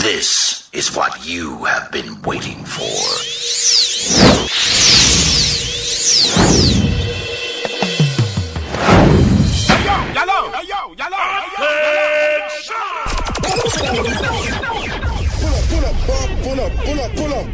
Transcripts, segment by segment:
This is what you have been waiting for. Pull up.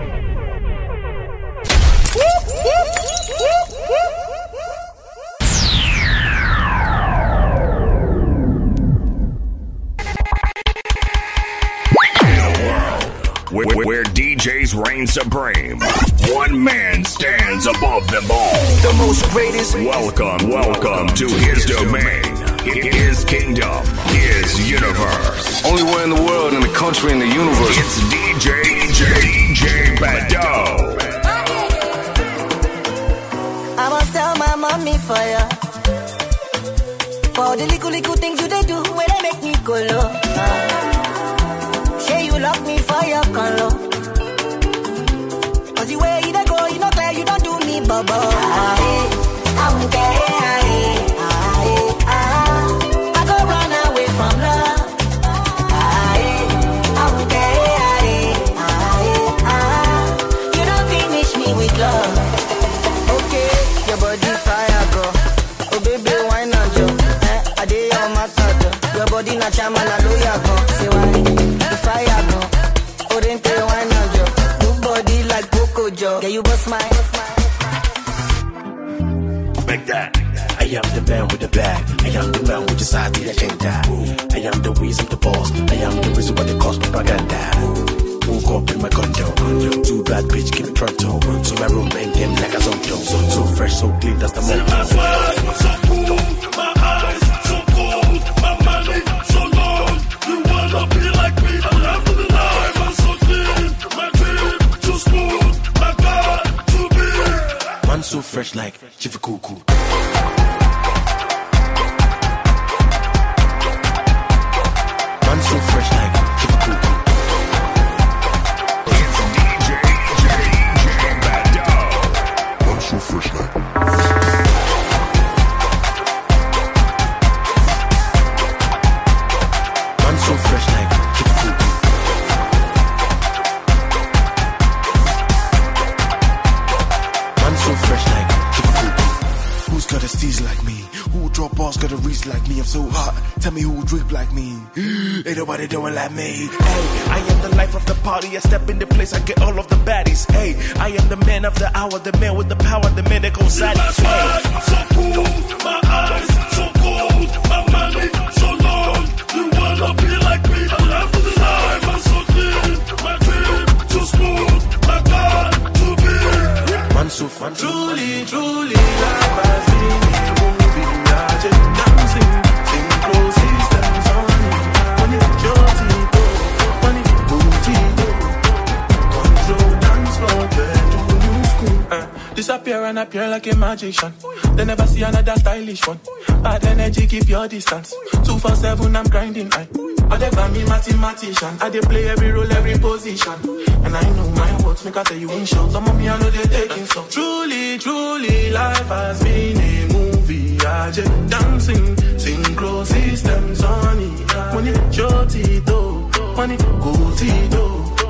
Where DJs reign supreme, one man stands above them all. The most greatest. Welcome to his domain, his kingdom, his universe. Only one in the world, in the country, in the universe. It's DJ Bado. I must tell my mommy for ya, for the little things you they do when they make me go low. Say you lock me for your color, cause the way you go, you know clear, you don't do me bubble. I won't care. I go run away from love. I won't care. You don't finish me with love. Okay, your body fire, girl. Oh baby, why not you? I did on my thought. Your body not charm and I know you're gone. Say why? The fire, girl. Oh, then tell why not you? Your body like Coco Joe. Yeah, you bust my. Make that. I am the man with the bag. I am the man with the side that can't die. I am the reason, the boss. I am the reason why they cause propaganda. Woke up in my condo. Too bad bitch, keep it pronto. So my roommate them like a zonto. So fresh, so clean, that's the moment. My eyes, so cool. My eyes, so cold. My money, so long. You wanna be like me? I'm after the life. I'm so clean. My dream, too smooth. My God, too big. Man so fresh like Chief Cuckoo. Man so fresh like Chief Cuckoo. It's DJ Bado. I'm so fresh like. Man so fresh like Chief Cuckoo. Man so fresh like Chief Cuckoo. Who's got a steez like me? Who drop bars got a reach like me? I'm so hot. Tell me who drip like me. Ain't nobody doing like me. Hey, I am the life of the party. I step in the place, I get all of the baddies. Hey, I am the man of the hour, the man with the power, the man that goes out. My eyes, so cool. My eyes, so cold. My money, so long. You wanna be like me? I'm after the life. I'm so clean. My dream, too smooth. My God, too big. Man so fun. Truly, life has been a movie. I just dancing, sing close systems on it. When it's your Tito, when it's Tito. Control dance floor, bedroom, new school. Disappear and appear like a magician. They never see another stylish one. Bad energy, keep your distance. 247, I'm grinding. I dey call me mathematician. I dey play every role, every position. And I know my words, make I tell you in short. Some of me, I know they taking some. Truly, life has been a movie. I just dancing, synchro systems on it. When it's your Tito, when it go Tito.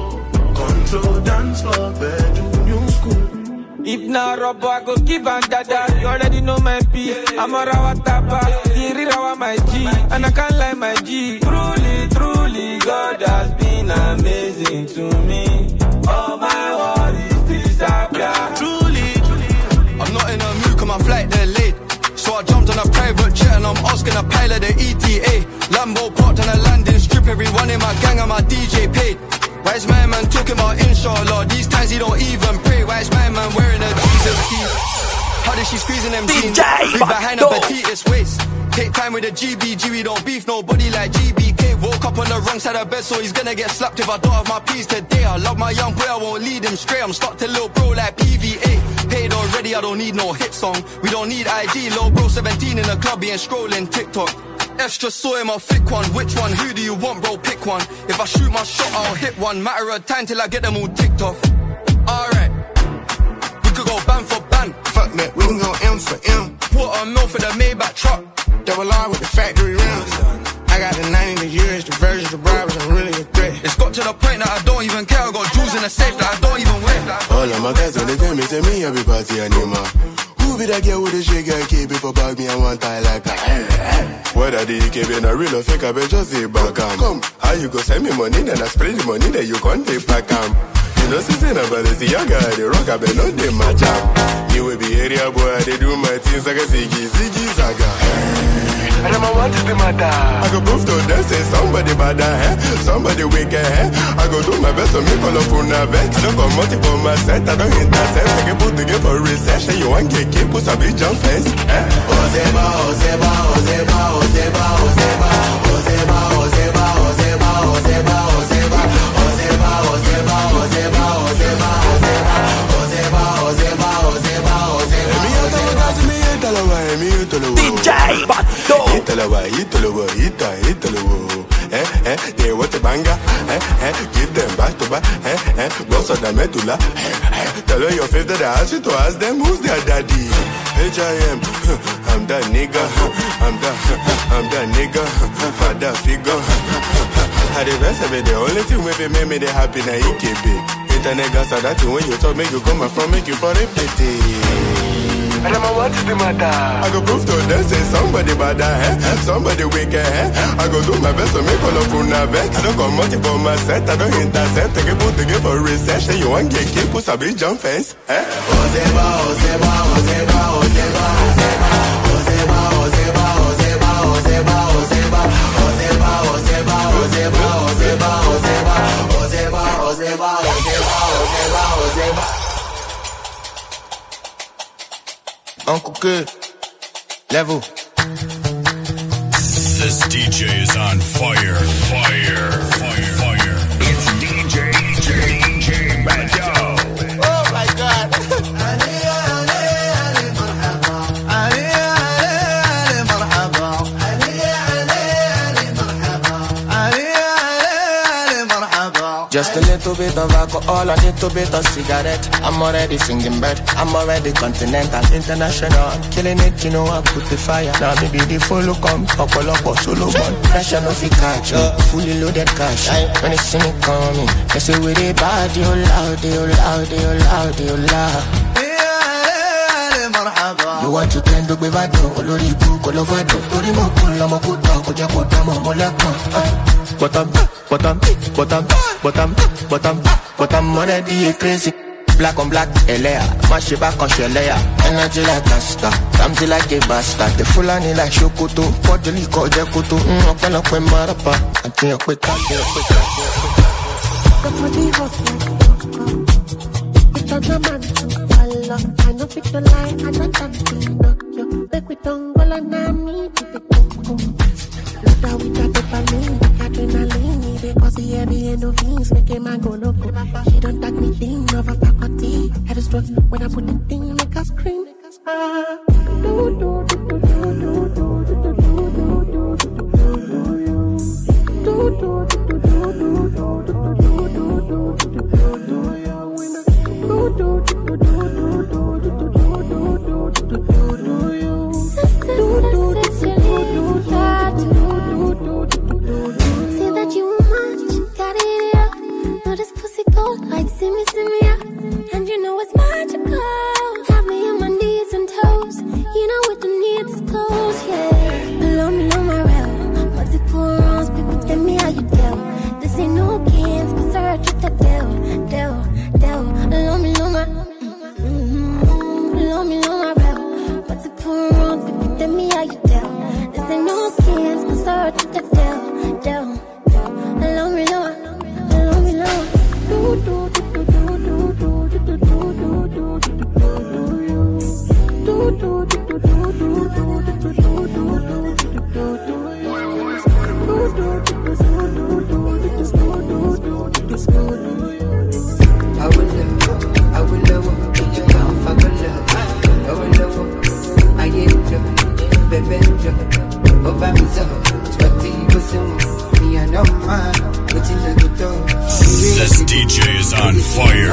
Control dance for bedroom, new school. If not rubber, I go give and dada. You already know my P. I'm a rawa tapa, Kiri rawa my G. And I can't lie my G. Truly, God has been amazing to me. All my worries disappear. Truly, I'm not in a mood, cause my flight delayed. So I jumped on a private jet and I'm asking a pilot the ETA. Lambo parked on a landing strip, everyone in my gang and my DJ paid. Why is my man talking about inshallah? These times he don't even pray. Why is my man wearing a Jesus key? How did she squeezing them jeans? Leave behind a petitest waist. Take time with the GBG, we don't beef nobody like GBK. Woke up on the wrong side of bed, so he's gonna get slapped if I don't have my peas today. I love my young boy, I won't lead him straight. I'm stuck to little bro like PVA. Paid already, I don't need no hit song. We don't need ID, little bro 17 in the club, he ain't scrolling TikTok. F's just saw him, I'll flick one. Which one? Who do you want, bro? Pick one. If I shoot my shot, I'll hit one. Matter of time till I get them all ticked off. Alright, we could go ban for ban. Fuck that, we can go M for M. Quarter mil for the Maybach truck. Double R with the factory rims. I got the 90 the years, the version, the bribes, I'm really a threat. It's got to the point that I don't even care. I got jewels in the safe that I don't even wear. All of my guys when they tell me every party animal. Who be that girl with the shake and keep it for bag me and one tie like that? Whether the EKB in a real or fake, I bet just say back come. How you go send me money, then I spread the money, then you can't take back You know, since but it's the young guy, the rock, I bet not they match up. You will be area boy, they do my things like a Ziggy Zaga. And I'm what is the matter? I go prove to them, say somebody bad, somebody wicked, I go do my best to make all of una vex. I don't come out for my set, I don't intercept. I can put together for recession, you want get keep, put a big jump fence. Ozeba, Ozeba, Ozeba, Ozeba, Ozeba, Ozeba, Ozeba, Ozeba, Ozeba, Ozeba, Ozeba, Ozeba, Ozeba, Ozeba, Ozeba, Ozeba, Ozeba, DJ Bato. Hitalo. They want a banger. Give them back to back. Boss of the medulla. Tell her your favorite that I ask you to ask them who's their daddy. H.I.M. I'm that nigga. I'm that nigga. Father figure. How the rest of it, the only thing with it make me the happy na EKB. Internet gas are that thing when you talk make you come from make you for a pity. And I'm what is the matter? I go prove to them say somebody bad somebody wicked I go do my best to make all of una vex. I don't come out for my set, I don't intercept. I can put together for recession. You want get keep, put a big jump fence. Ozeba, Ozeba, Ozeba, Ozeba, Ozeba, Ozeba, Ozeba, Ozeba, Ozeba, Ozeba, Ozeba, Ozeba, Ozeba, Ozeba, Ozeba, Ozeba, Ozeba, Ozeba, Ozeba. Uncle Good, level. This DJ is on fire. It's DJ Bato. Oh my God. Just a little bit of alcohol, a little bit of cigarette. I'm already singing bird, I'm already continental, international. I'm killing it, you know I put the fire. Now maybe the follow come, up solo one. Pressure no fi catch, fully loaded cash. When they see me coming, they say with a body, oh loud. You want to tend to be vado, olori bu, kolovado. Tori mo kula mo kuda, koja kuda mo moleko. Bottom, money crazy. Black on black, Elea, mash it back on Shelea. Energy like a star, something like a bastard. The Fulani like Shokoto, Podjoli Koja Koto. Open up when Marapa, I think quick. I know fit to lie, I don't have to knock you. Make we don't go like me to the coco. Look how we got dopamine, adrenaline. They cause the heavy endorphins, make a man go loco. She don't tag me thing of a faculty. Have a stroke when I put the thing, make her scream. This DJ is on fire.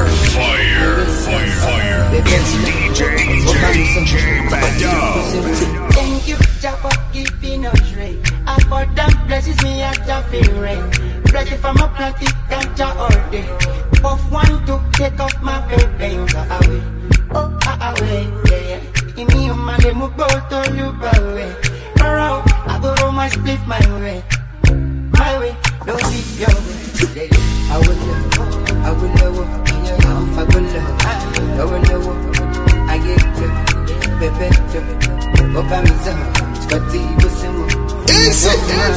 It's DJ Bato. Thank you, Jah, for giving us rain. I for them blesses me, I just feel rain. ready for my party, ganja all day. Puff one to take off my baby, away. Oh, away, yeah. In me, man, they move to you, away. Around, I go roll my split my way. My way, don't leave your way. I will love, I will love, I will love, I will love, I get you, baby, go by me, Scotty, Bussimo. Easy.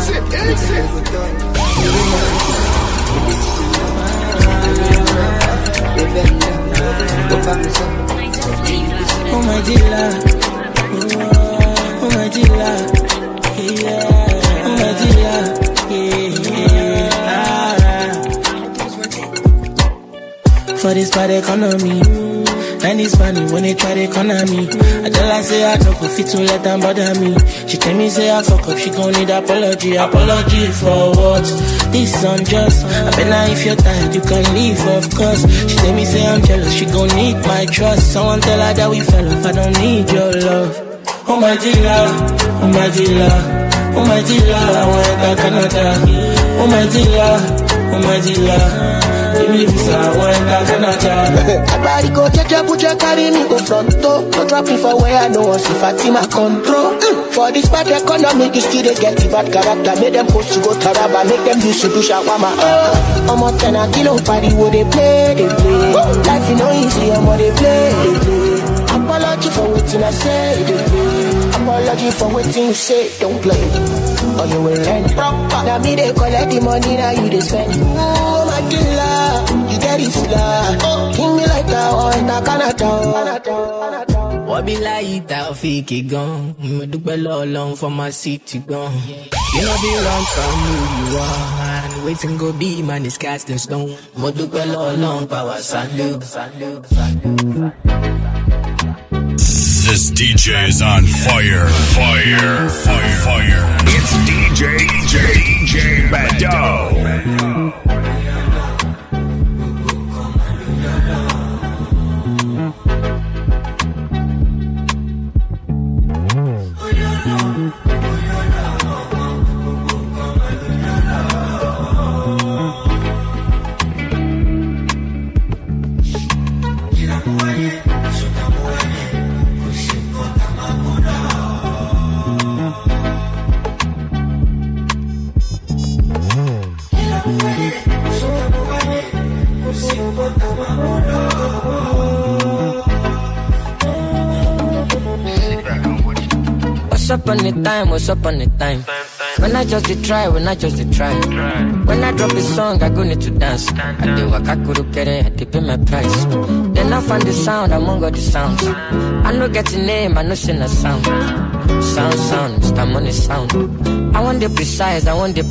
Oh my dealer, oh my dealer, yeah. Oh my dealer, yeah. For this bad economy, and it's funny when they try to corner me. I tell her say I don't go fit to let them bother me. She tell me say I fuck up, she gon' need apology. Apology for what? This is unjust. I bet now if you're tired you can leave, of course. She tell me say I'm jealous, she gon' need my trust. Someone tell her that we fell off, I don't need your love. Oh my dealer, oh my dealer, oh my dealer, I want enter Canada. Oh my dealer, oh my dealer. Everybody go check your butcher, carry me go front door. Don't drop me for where I know us if I see my control. For this bad economy, you still they get the bad character. Make them post to go Taraba, make them use to do shawarma. I'm up 10 a kilo party where they play, they play. Life is no easy, I'm they play. Apology for waiting, I say, they play. Apology for waiting, you say, don't play. Or you will learn. Now me they collect the money, now you they spend. Oh my killer, you get it slow. King me like that, or in a Canada. What be like that fake gun? Me do well along for my city gun. You know be run from who you are. And waiting go be man is cast in stone. Me do well along power salute. This DJ is on fire. It's DJ Bado. What's up on the time? When I just try. When I drop a song, I go need to dance. I do what I could get it, I dip in my price. Then I find the sound among all the sounds. I no get the name, I no sing a sound. Sound, Mr. Money sound. I want the precise.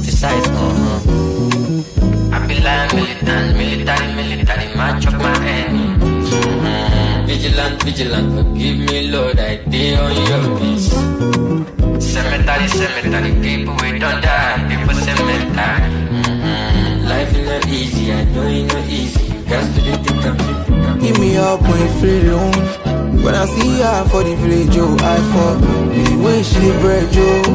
I be like military, match up my enemy. Vigilant, forgive me, Lord, I did on your peace. Cemetery, people we don't die, people cemetery. Life is not easy, I know it's not easy. You got to do the Give me up when you feel alone. When I see her for the village, oh, I fall. The way she the bread,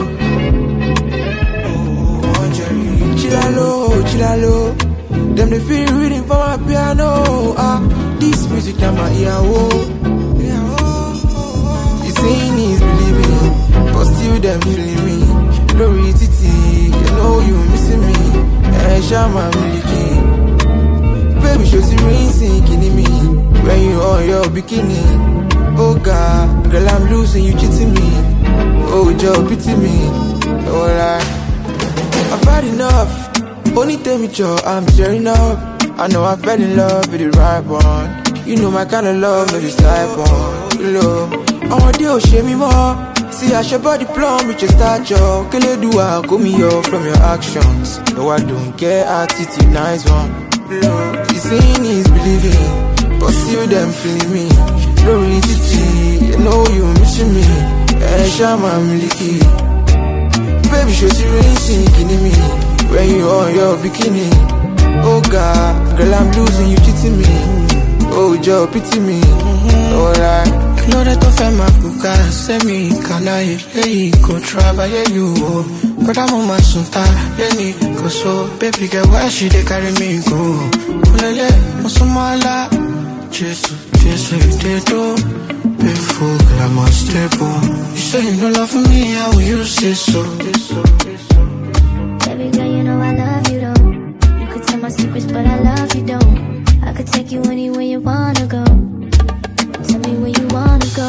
oh, chilla low. Them they feel reading for my piano. This music I'm my ear, oh. You saying is believing, but still them feeling me. Glory titi, they know you missing me. Shama milky. Baby, show the rain sinking in me. When you on your bikini. Oh God, girl I'm losing, you cheating me. Oh Joe, pity me. Oh lie, I've had enough. Only tell me Joe, I'm tearing up. I know I fell in love with the right one. You know my kind of love, no this type one. Love, I want you to share me more. See I should body plumb with your stature. Can you do I call me up from your actions? No I don't care, attitude nice one. Love, the saying is believing, but still them feeling me. Glory titi, you know you missing me. Shama milky. Baby show the rain sinking in me. When you on your bikini. Oh God, girl I'm losing, you cheating me. Oh, Joe, pity me. Oh, like. No, that don't fair, my buka. Send me, can I lay go travel, yeah, you. But I'm on my sunta, Lenny, go so. Baby, girl, why she they carry me, go? Ulele, Osumala. Jesus, they do. Before I'm unstable. You say you don't love me, how will you say so? Baby girl, you know I love you, though. You could tell my secrets, but I love you, don't. I could take you anywhere you wanna go. Tell me where you wanna go.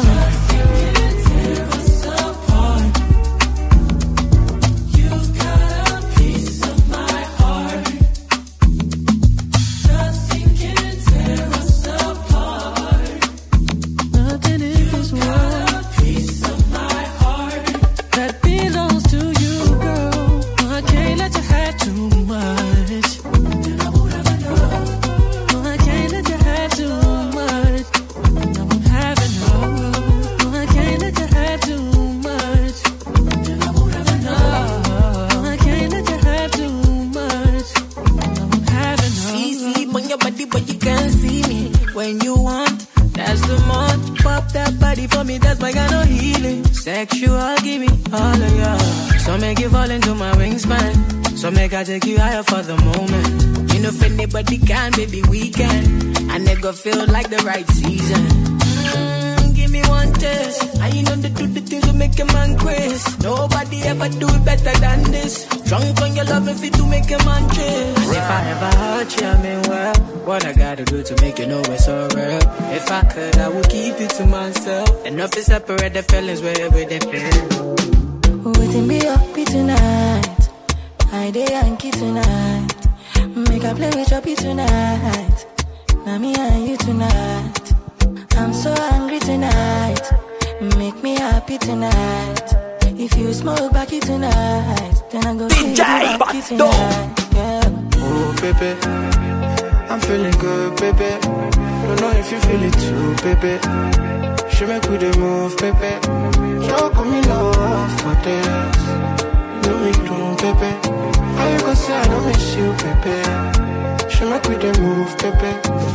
I take you higher for the moment. You know if anybody can, baby, we can. I never feel like the right season. Give me one test. And you know they do the things that make a man crazy. Nobody ever do it better than this. Drunk on your love if you do make a man chase. And if I ever hurt you, I mean well. What I gotta do to make you know it's so real. If I could, I would keep it to myself. Enough to separate the feelings wherever they feel. Waiting me up tonight. I day Yankee tonight. Make a play with your pee tonight. Now me and you tonight. I'm so angry tonight. Make me happy tonight. If you smoke backy tonight, then I go see you backy tonight. Yeah. Oh baby, I'm feeling good, baby. Don't know if you feel it too, baby. She make with the move, baby. Show me love for this. You know me too, baby. How you gonna say I don't miss you, baby? She make with the move, baby.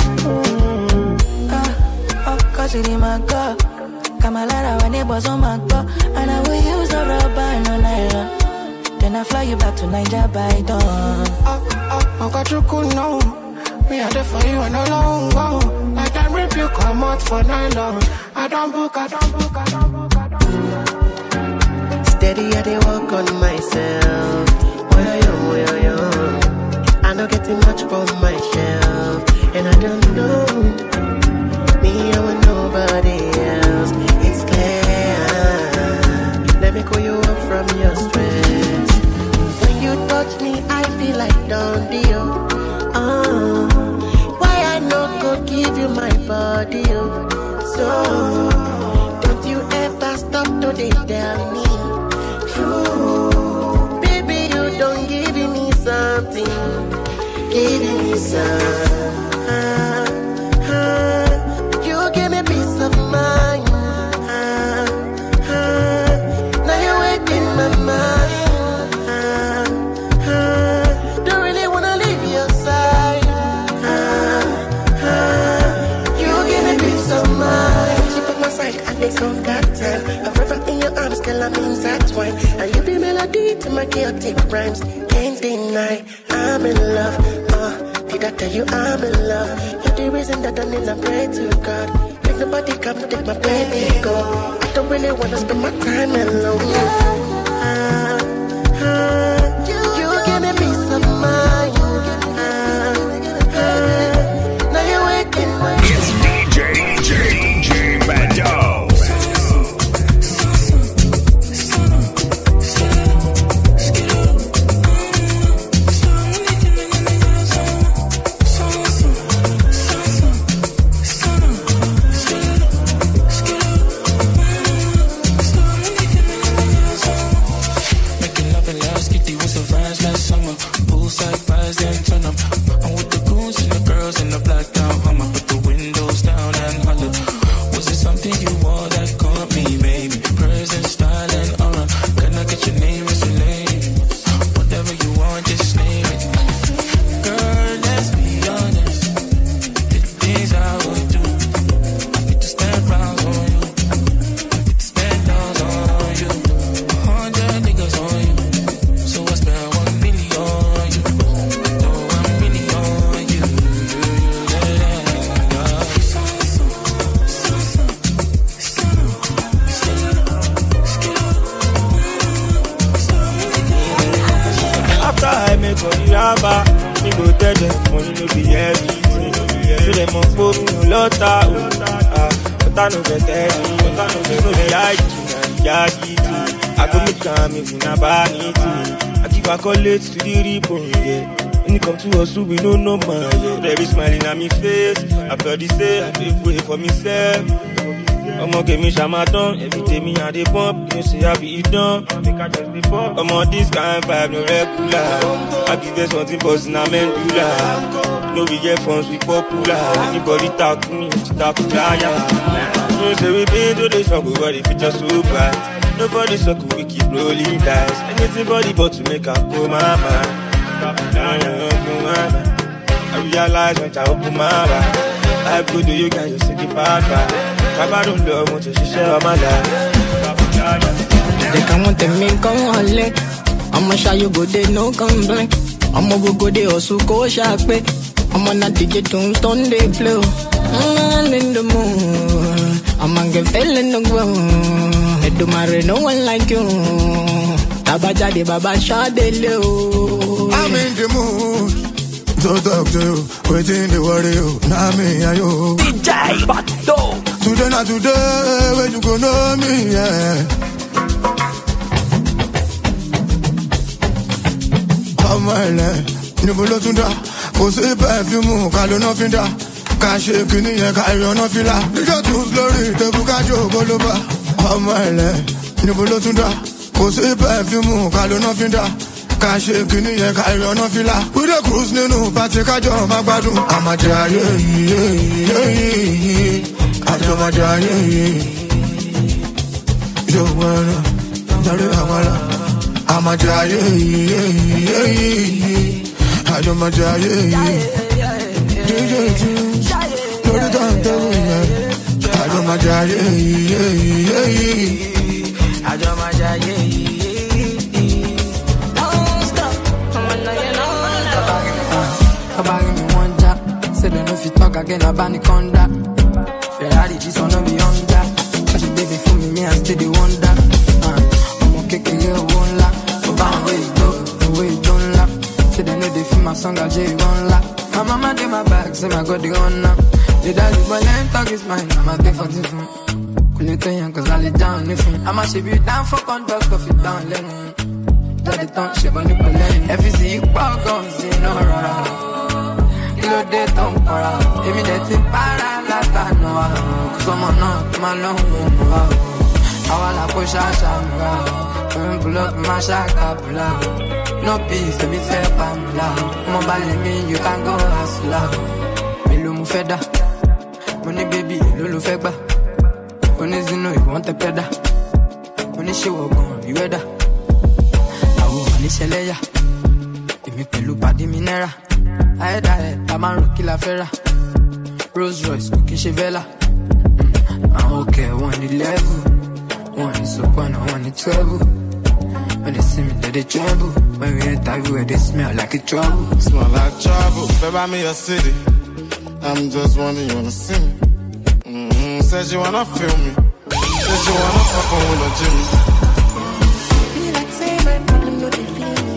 Cause it in my car. Kamalara when it was on my car. And I will use the rubber and no nylon. Then I fly you back to Niger by dawn. I got you cool now. Me are there for you and no long go. Like that rip you come out for nylon. I don't book. Steady, I they walk on myself. Where you? I know getting much from my shelf. And I don't know. Me, I want nobody else. It's clear. Let me call you up from your stress. When you touch me, I feel like don't deal. Why I no go give you my body? So don't you ever stop to they tell me true. Baby, you don't give me something. Give me some. You give me peace of mind. Now you're waking my mind. Don't really wanna leave your side. You give me peace of mind. Keep on my side, I make some cocktail. A river in your arms, girl, I'm intertwined. And you be melody to my chaotic rhymes. Can't deny, I'm in love. Did I tell you I'm in love? You're the reason that I need to pray to God. Make nobody come to take my baby go. I don't really wanna spend my time alone. You give me peace of mind. Now you're waking my. It's DJ Bado. money no be everything. So them on phone, no lota, but I no get any, but I no get no yagi. I go make time if you never need me. I give a call late to the ribbon, yeah. When it come to us, we don't know man, yeah. They be smiling at me face. I feel the same, I dey pray for myself. I'ma give me shamaton, every day me and they bump. You say I be it done, make I just be pop. I'm on this kind of vibe, no regular. I give them something bustin' a medulla. No we get funds, we popular. Anybody talk to me, talk to yeah. You say we been to the struggle, but the future so bright. Nobody suck, we keep rolling dice. Anything body but to make a go my mind. I realize when I open my eyes, life good to you guys, you see the part right. I don't love what you share my life. They can't want them in come on leg. I'ma show you good, they no complain. I'ma go they also go sharp. I'ma not DJ tombstone they play. I'm in the mood. I'ma get feeling the ground. They do marry no one like you. Tabaja de baba shot they low. I'm in the mood. So talk to you, waiting the worry you. Now me and you. DJ Bato. Today not today, when you gon' know me, yeah. I'm my land, Nibulo Tunda. Go say perfume, Kalo no finda. Cash kini ya kayo no fila. Nigga too slowly, te bukajo goloba. I'm my land, Nibulo Tunda. Go say perfume, Kalo no finda. Cash kini ya kayo no fila. We the cruise ninu, party kajo magbadu. I'm a jaye, Joanna, I'm a giant. I don't my giant. I don't my giant. Don't stop. About me one job. Say they know if you talk again about the conduct. Ferrari, this one no be Honda. Cause you baby for me, I still the wonder. I'm okay, you won't laugh. So bound where you go, the way you don't laugh. Say they know they feel my song, I J won't laugh. My mama did my back, say my God, they on now. They daddy, but let him talk his mind. I'm a day for different. Couldn't tell you, cause I lay down different. I'ma ship you down for conduct, stuff it down, let me. Daddy don't ship on the plane. If you see you pop guns, you know, right. Kilo de ton para, emi de ti para la tanoa. Someone not my long one. I wanna push a shamra. Pull up my shaka pull up. No peace, me fair pamla. Mobile me, you can go hustler. Melu mufeda, money baby, lulu fegba. Money zino, you want the peda. Money she will go, you ready? I will money sheleya. Emi pelu padi minera. I I'm a rookie la fera. Rolls Royce, cooking Chevella. I'm okay, one the level. One is up, one the trouble. When they see me, they tremble. When we enter everywhere, they smell like a trouble. Smell like trouble, baby, I'm in your city. I'm just wondering, you wanna see me? Says you wanna feel me. Says you wanna fuck on with a Jimmy. Be like say my problem, no they feel me.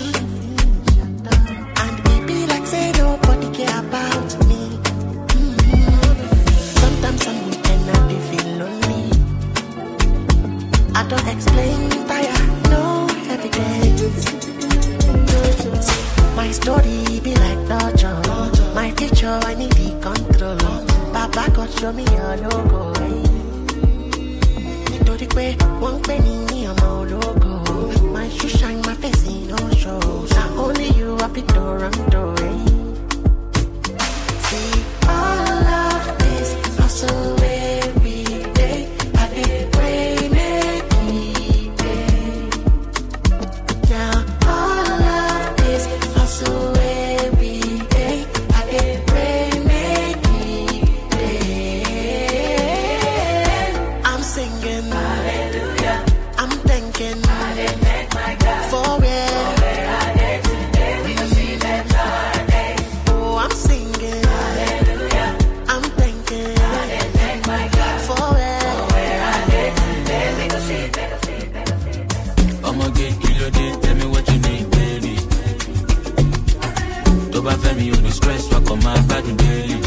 Nobody care about me. Sometimes I'm weak and I feel lonely. I don't explain, tired, no evidence. My story be like torture. My future I need the control. Papa God show me your logo. Nítorí pé wọ́n pè ní ọmọ ológo. My shoe shine, my face in no show. Now only you happy to run to. All of this hustle every day. I did pray, make me pay. Now all of this hustle every day. I did pray, make me pay. I'm singing hallelujah. I'm thinking for real. stress, walk on my body daily.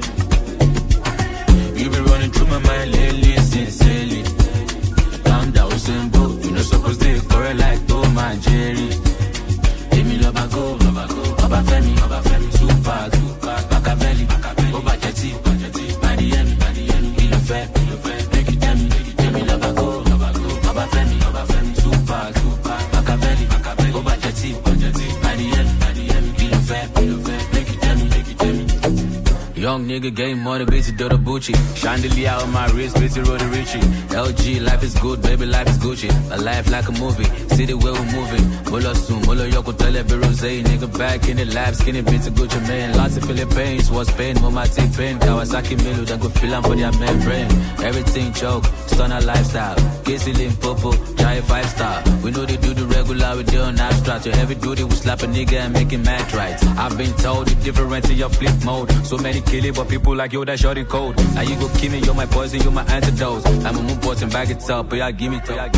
You been running through my mind lately, sincerely. Calm down, simple. You know supposed to correct like Tom and Jerry. Give me love, go, Baba Femi, super, Machiavelli, Oba Jetty, Miami, Kill a fair, make it tell me, give me love, go, Baba Femi, super, Machiavelli, Oba Jetty, Miami, Kill a fair, make it tell me. Young nigga game money, bitch, do the Bucci. Chandelier on my wrist, bitch, Roddy Richie. LG, life is good, baby, life is Gucci. A life like a movie, see the way we're moving. Molo soon, Molo Yoko, Telebe Rose, nigga back in the lab, skinny bitch, Gucci man. Lots of Philippines, was pain, Mama pain. Kawasaki Milu, that good feeling for their membrane. Everything choke, stunner lifestyle. Casey Limpopo, Giant 5-star. We know they do the regular, we do on abstract. Your heavy duty, we slap a nigga and make him mad right. I've been told the difference in your flip mode. So many kill it, but people like you that shorty cold. Now you go kill me, you're my poison, you're my antidote. I'm a move button, back it up, but y'all give me to y'all.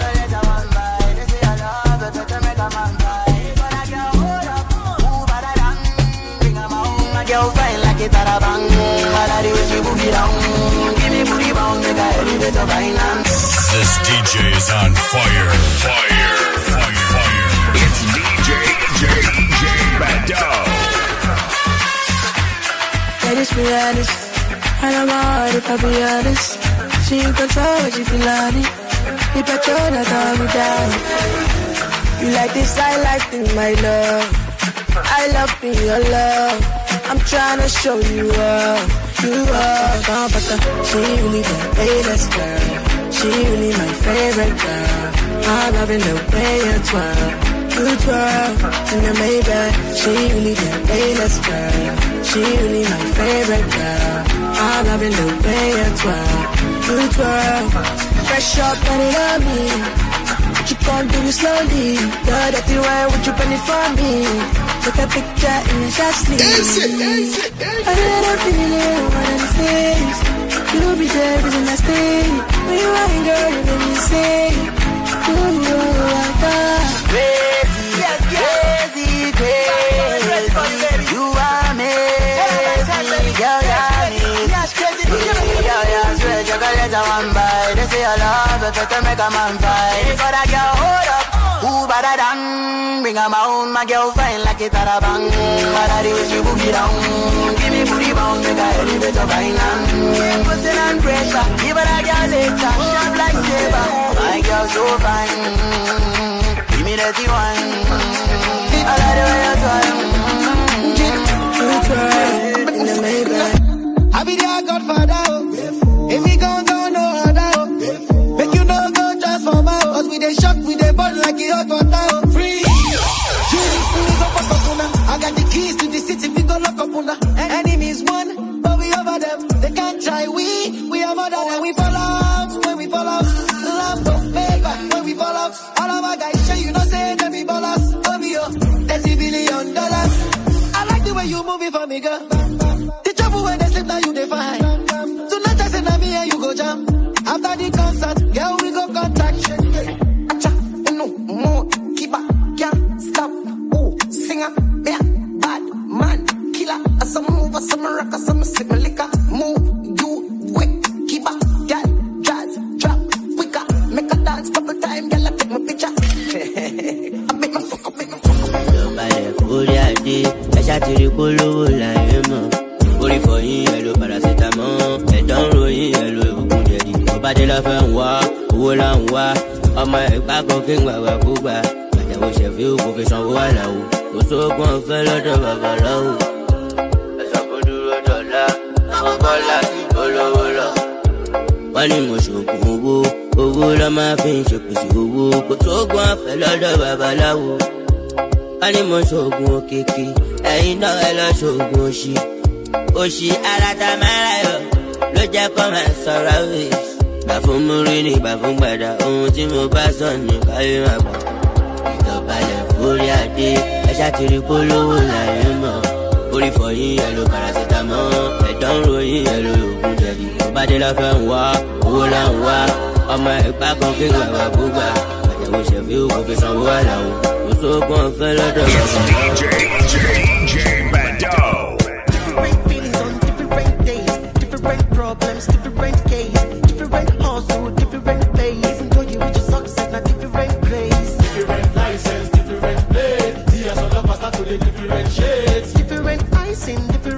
Girl fine like a tarabang, all of the way she boogie down. Give me booty bound, make her elevate her finance. This DJ is on fire. It's DJ Bado. Ladies be honest, I know my heart if I be honest. She in control when she feel on it. You patrol that all me down. You like this, I like it, my love. I love being your love. I'm tryna show you up. She really the latest girl. She really my favorite girl. I'm loving the way you twirl. You twirl in the Maybach. She really the latest girl. She really my favorite girl. I'm loving the way you twirl. You twirl. Fresh up, put it on me. But you can't do it slowly. The dirty way, would you put it for me? Take a picture in the shot sleeve. I don't feel it, one of the things. You'll be there, isn't that thing? When you ain't girl, you make me sing. Ooh, crazy. You are amazing. Girl, I swear, chocolate I want buy. They say I love it, to make a man fight. But I girl, hold up. Ooh, bada dang, bring her my my girl fine like a tarabang. Bada the way she boogie down, give me booty bound, make her elevate her finance. Pussy and pressure, give her a girl later, sharp like saber. My girl so fine, give me the T1. I like the way you twirl, in the Maybach. I be their godfather, if me gon' go no other, make you no go transform out. Cause we dey shock, we dey burn like a hot water. Free. I got the keys to the city, we go lock up under. Enemies won, but we over them. They can't try, we are more than when we fall out, when we fall out. Lambo, paper, when we fall out. All of our guys show you no say them be ballers. $30 billion. I like the way you move it for me, girl. The trouble when they sleep, now you define. Tonight I say na me and you go jam. After the concert, girl, we go contact. Acha, no more, keep up, can't stop. Oh, singer, yeah, bad man, killer. Some move, some rock, some sip my liquor. Move, you quick, keep up, girl, jazz, drop, quicker. Make a dance couple time, girl, I take my picture. I make my fuck up, make my fuck up. Nobody fool ya day, I shot to the polo like him. Orí fọyín ẹ̀lò paracetamol, ẹ̀dán ròyìn ẹ̀lò ògùn jẹ̀dí. Ọba dé la fẹ́ ń wá, owó là ń wá. Ọmọ ẹ̀gbá kan kí n gbàgbà gbúgbà. Àjẹwò ṣẹ̀fí kò fi sanwó àlàó. Kò sóògùn ọ̀fẹ́ lọ́dọ̀ babaláwo. Ẹ̀sọ́ kò dúró dọ̀la, àwọn bọ́lá kì í polówó lọ. Wọ́n ní mo ṣògùn owó, owó lọ́ máa fi ń ṣèpèsè owó. Kò sóògùn ọ̀fẹ́ lọ́dọ̀ babaláwo. Wọ́n ní mo ṣògùn òkèké, ẹ̀yin náà ẹ lọ ṣògùn òṣì. Òṣì alátamára yọ ló jẹ́ kó máa sọ̀rọ̀ wí. Gbà fún múrí ní gbà fún gbàdá, ohun tí mo bá sọ ní káyé máa gbà. Ìdọ̀balẹ̀ forí adé, ẹ̀ṣá ti rí polówó láyé mọ̀. Orí fọyín ẹ̀lò paracetamol, ẹ̀dán ròyìn ẹ̀lò ògùn jẹ̀dí. Ọba dé la fẹ́ ń wá, owó là ń wá. Ọmọ ẹ̀gbá kan kí gbàgbà gbúgbà. Àjẹwò ṣẹ̀fí kò fi sanwó àlàó. Kò sóògùn ọ̀fẹ́ lọ́dọ̀ bàbá. DJ Bado.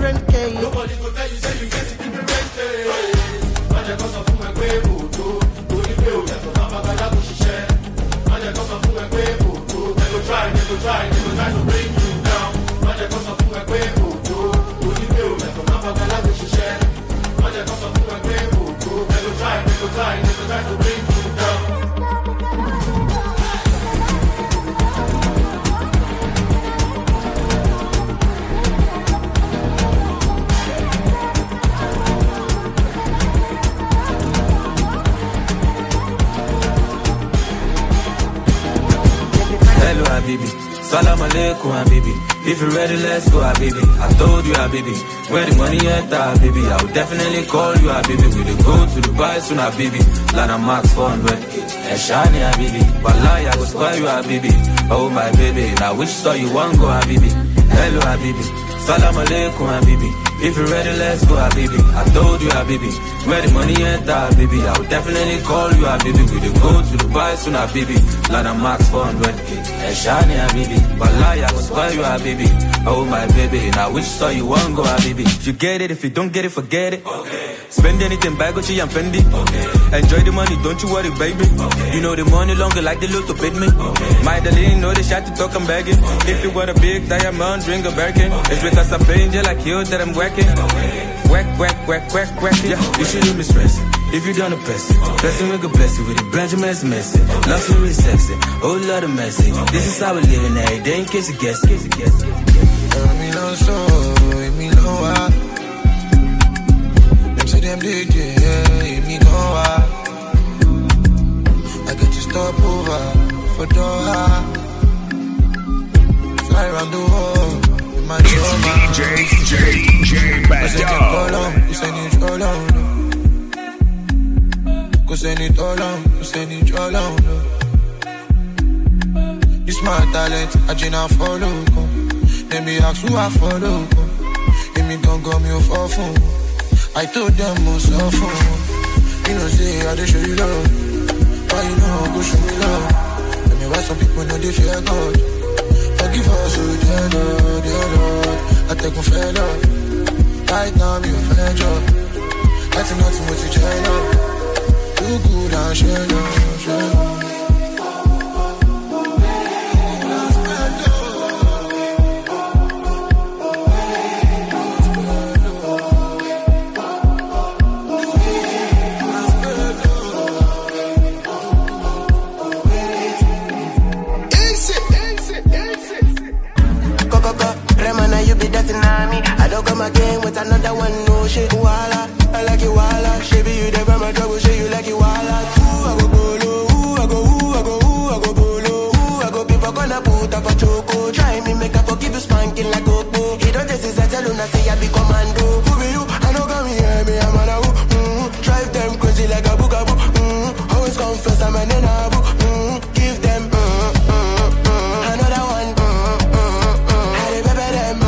different case. Nobody could tell you, say you get it different case. Maja kosa fún ẹgbẹ́ òtó, torí pé o yàtọ̀ náà bàbá yàtọ̀ ṣiṣẹ́. Maja kosa fún ẹgbẹ́ òtó, they go try to bring you down. Maja kosa fún ẹgbẹ́ òtó, torí pé o yàtọ̀ náà bàbá yàtọ̀ ṣiṣẹ́. Maja kosa fún ẹgbẹ́ òtó, they go try to bring you down. Hello, Habibi. Salam alaikum, Habibi. If you're ready, let's go, Habibi. I told you, Habibi. Where the money enter, Habibi. I will definitely call you, Habibi. We will go to Dubai soon, Habibi. Lana Max 400. Shani, Habibi. Wallahi, I will spoil you, Habibi. Oh, my baby. Now, which store you want go, Habibi? Hello, Habibi. Salam alaikum, Habibi. If you're ready, let's go, Habibi. I told you, Habibi. Where the money enter, Habibi. I will definitely call you, Habibi. We will go to Dubai soon, Habibi. Lana Max 400. Shani, Habibi. Wallahi, I will spoil you, Habibi. Oh, my baby. Now, which store you want go, Habibi? You get it. If you don't get it, forget it. Okay. Spend anything, buy Gucci and Fendi. Okay. Enjoy the money, don't you worry, baby. Okay. You know the money longer like the look to pay me. Okay. My darling, know the shot to talk, I'm begging. Okay. If you want a big diamond, drink a Birkin. Okay. It's because I'm paying you like you that I'm working. Okay. Whack, yeah, you should do me stressing. If you done a person, blessing we could bless you with it. Benjamin's messy, luxury sexy, whole lot of messy. This is how we living every day in case you guess. Me no so, me no wa. Them say them did me no wa. I get to stop over for Doha. Fly around the world. It's DJ Bado. This my talent, I just follow. Let me ask who I follow. Let me don't go me off phone. I told them most of phone. You know, say I just show you love. Why you know, go show me love. Let me why some people know they fear God. Forgive us, dear Lord, I take my fair love. Right now, I'm your fair job. That's nothing with you, love. Too good, I'll share love. I don't come again with another one, no shit. Walla, I like you, walla. Shabby, you never my trouble, shit, you like you, walla. Ooh, I go bolo, I go bolo. I go people gonna put up a choco. Try me, make I forgive you, spanking like Goku. He don't just say, I tell you, I say I be commando. Who be you? I know come here, me, I'm on a who. Drive them crazy like a bookaboo. Always confess, I'm an enabu. Give them, another one. How they pepper them.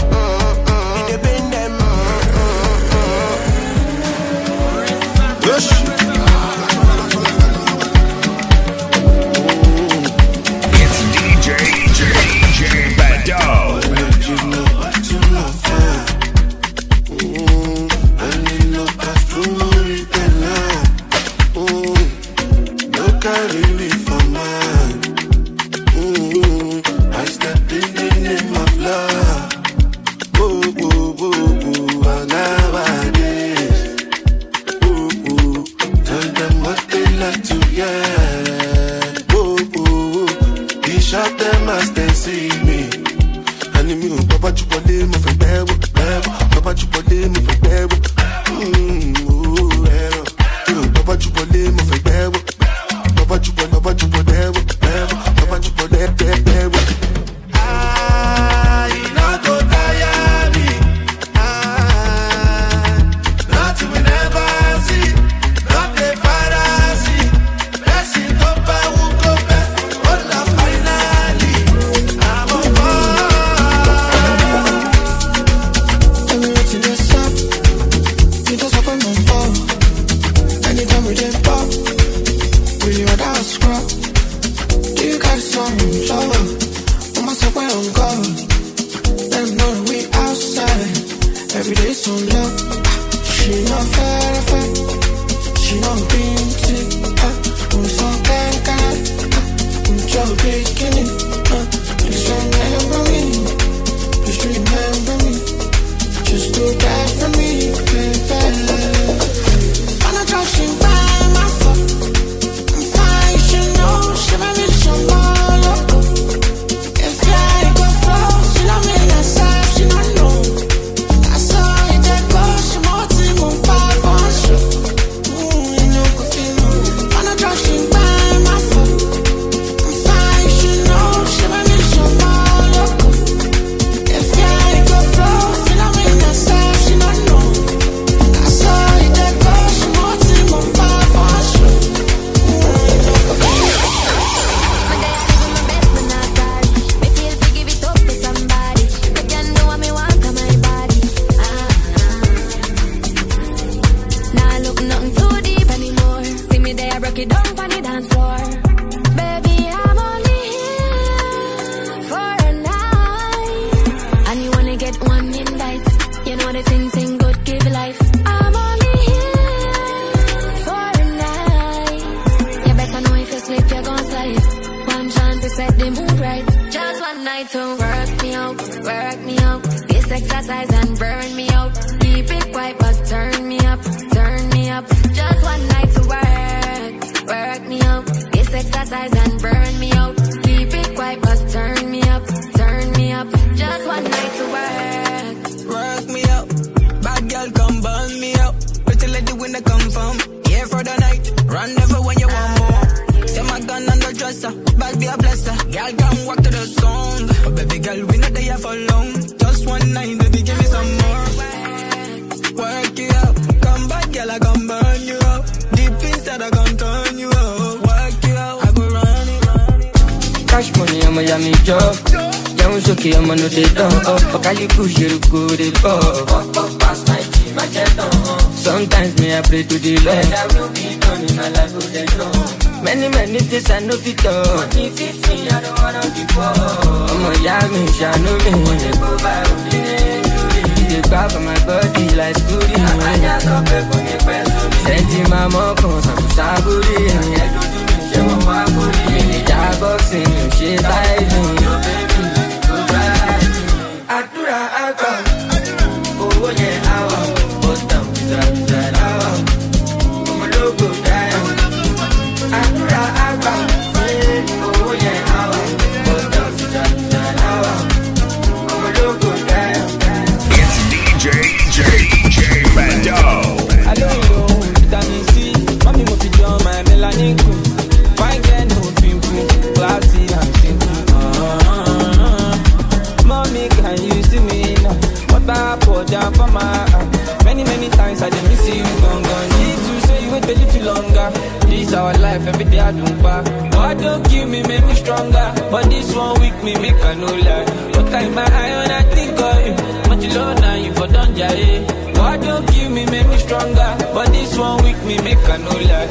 It's DJ Bado. Carry every day so low. She not fair, she not beauty. Who's so kind, who's your beginning? Please remember me, please remember me. Just do that for me, baby. I'm not rushing by my phone. I'm fine, you know. She might be some more. If I go flow, she not me herself, she not know. I saw it that go, she more team on fire for sure. You know, I'm not rushing by my phone. I'm fine, you know. She might be some more. If I go flow, she not me herself, she not know. I saw it that go, she more team on fire for sure. It down on the dance floor. Baby, I'm only here for a night. And you wanna get one invite. You know the thing good, give life. I'm only here for a night. You better know if you slip, you're gon' slide. One chance to set the mood right. Just one night to work me out, work me out. This exercise and burn me out. Keep it quiet but turn me up, turn me up. Just one night to work me out. This exercise and burn me out. Keep it quiet but turn me up, turn me up. Just one night to work me out. Bad girl come burn me out. Pretty lady when they come from here for the night. Run never when you want more. Say my gun on the dresser, bad be a blesser. Girl come walk to the song. But baby girl we not there for long. Just one night baby give me some more. Work it out. Come back girl I come burn you out. Deep inside I come turn you out. Work it out. I go run it. Cash money, I'm a yummy job. Young okay, I'm a no day done. But I push you to go to the pass my team, I get on. Sometimes me I pray to the Lord. I will be done in my life with the Lord. Many things I know fit on. Money fit me, I don't wanna be poor. I'm a yummy, I know me. When they go by, they grab my body like booty. I just don't pay for me, send my mom, I'm saburi. She won't walk with me. They boxing, she bites me. Adura, oh yeah, I want. But down, I'm a logo guy. Adura, oh yeah, I want. But down, I'm a logo guy. It's DJ Bando. Hello, vitamin C. Mommy mo fi jọ my melanin cream. Fine girl no pimple, classy and simple. Mommy, can you see me now? What I pour down for my heart. Many times I didn't miss you, gone. Need to say you wait a little longer. This our life, every day I do back. God don't kill me, make me stronger. But this one week me make I no lie. What time my eye when I think of you? Much low now you for don't jay. God don't kill me, make me stronger. But this one week me make I no lie.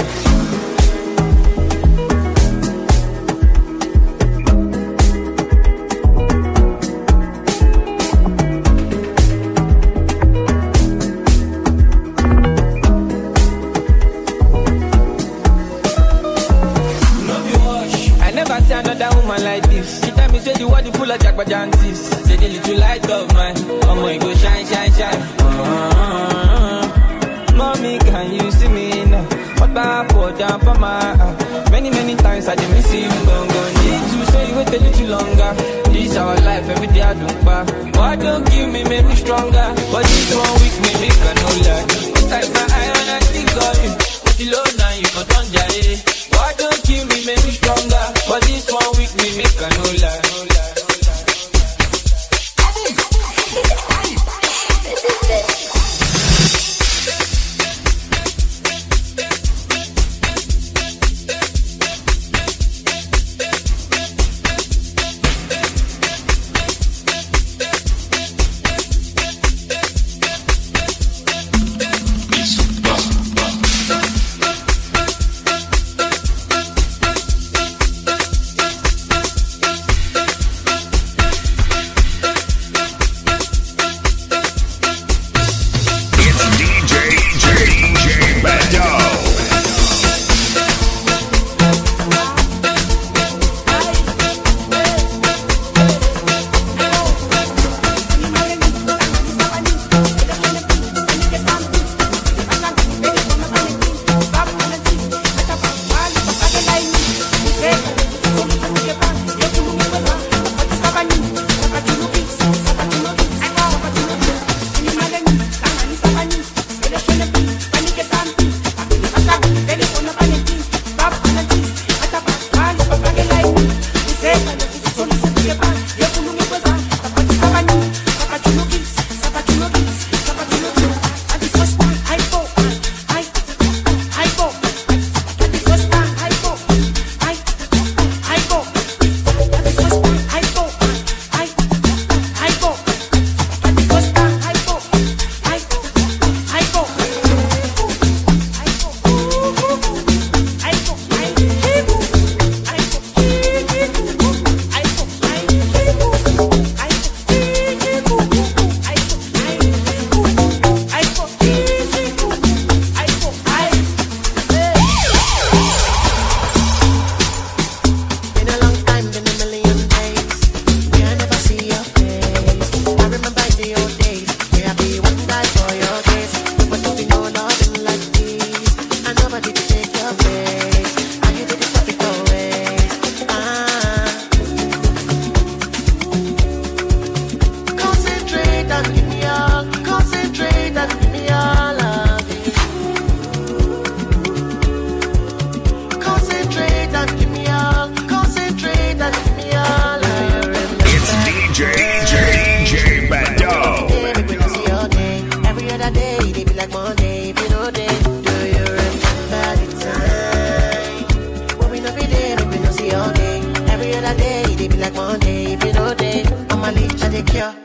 Another woman like this. She tell me say the world full of jackbajantis. Say the little light of mine, oh my go shine, shine, shine. Mommy, can you see me now? What I pour down for my heart. Many times I didn't miss you, gone. Need to say you wait a little longer. This our life, every day I do back. God don't give me, make me stronger. But this one week me make a no lie. Like my eye when I think of you. But the low now you for don't jay. God don't kill me, make me stronger. But this one week me make a no lie.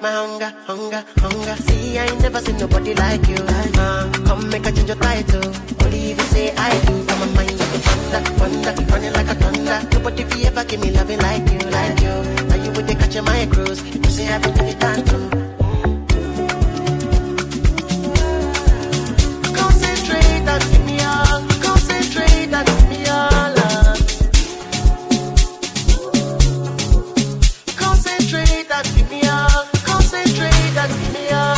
my hunger, hunger, hunger. See, I ain't never seen nobody like you. Come make a change your title. Only if you say I do. Come on, mind like a thunder, thunder, running like a thunder. Nobody be ever give me loving like you, like you. Now you would catch my cruise. You say I've been with it time too. Concentrate and give me all. Concentrate and give me all. Concentrate and give me all. Concentrate and give me all.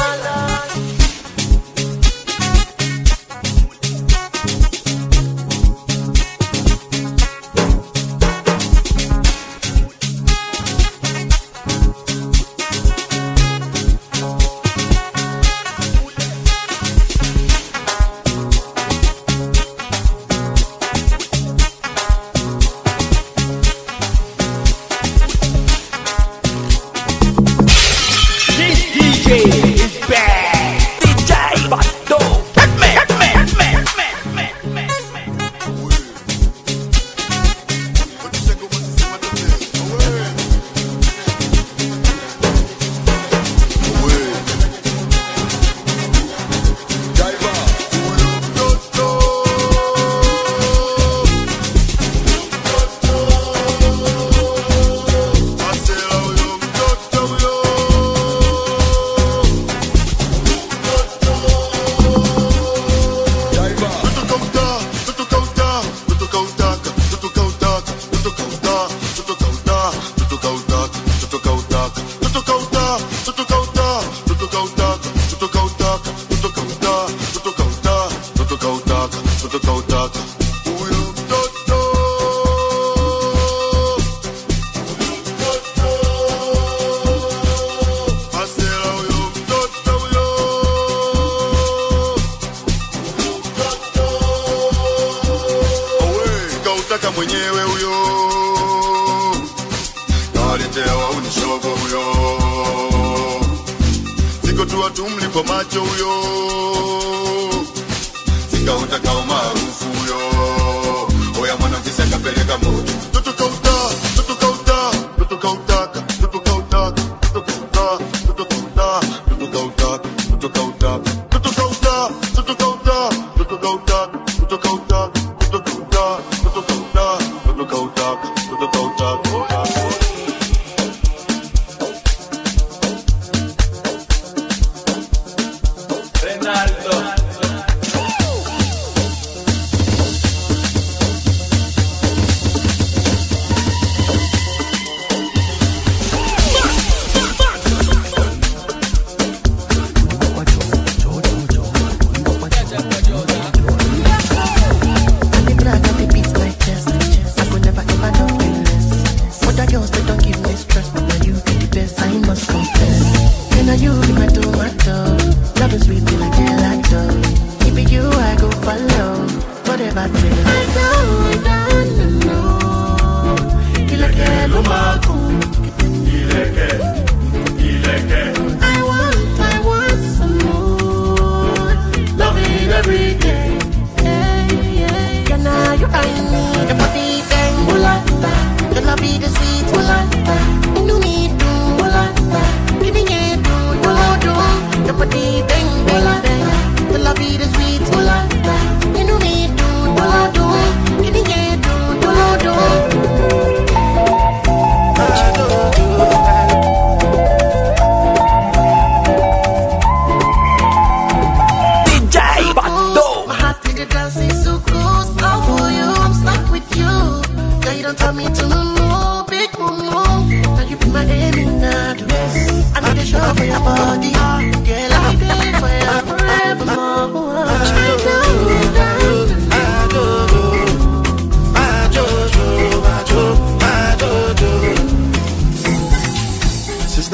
Since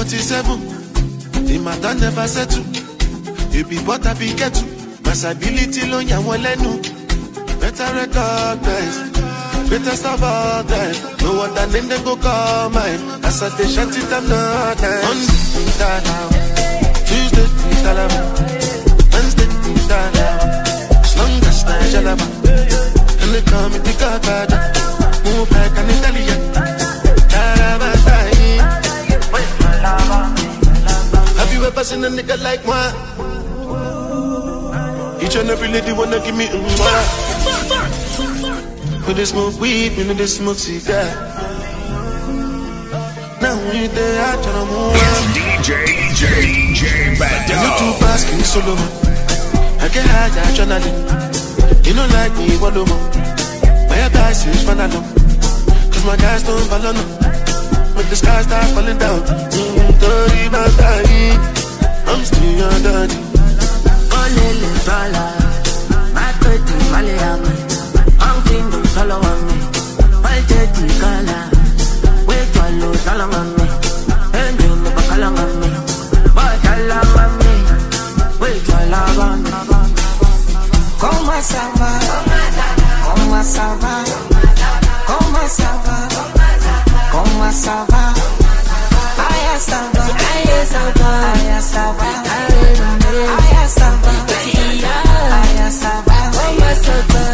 1947, the matter never settle. You be what I be get to. Masability lo ya won lenu. Better recognize, better stop all time. No other name they go call mine. As I they shut it, I'm not nice. Monday, down. Tuesday, down. Wednesday, down. As long as I jalaba, and they call me the Godfather. Move like an Italian. like moi. Each and every lady wanna give me moi. When they smoke weed, when they smoke cigar. Now we there, I try to move. It's DJ Bado. You too fast, can you solo? I get high, adrenaline. You don't like me, what do you want? My guys is fun, I know. Cause my guys don't follow, no. When the sky start falling down, 30 my time, I'm still your daddy. Oh, Lily, Fala, my pretty Maliama, I'm king of color on me, my dirty color, wait to lose color on me, and you never color on me, but color on me, wait to love on me. Comment ça va? Comment ça va? Comment ça va? Comment ça va? Aya ça va, aya ça va, aya ça va, aya ça va, aya ça va, comment ça va?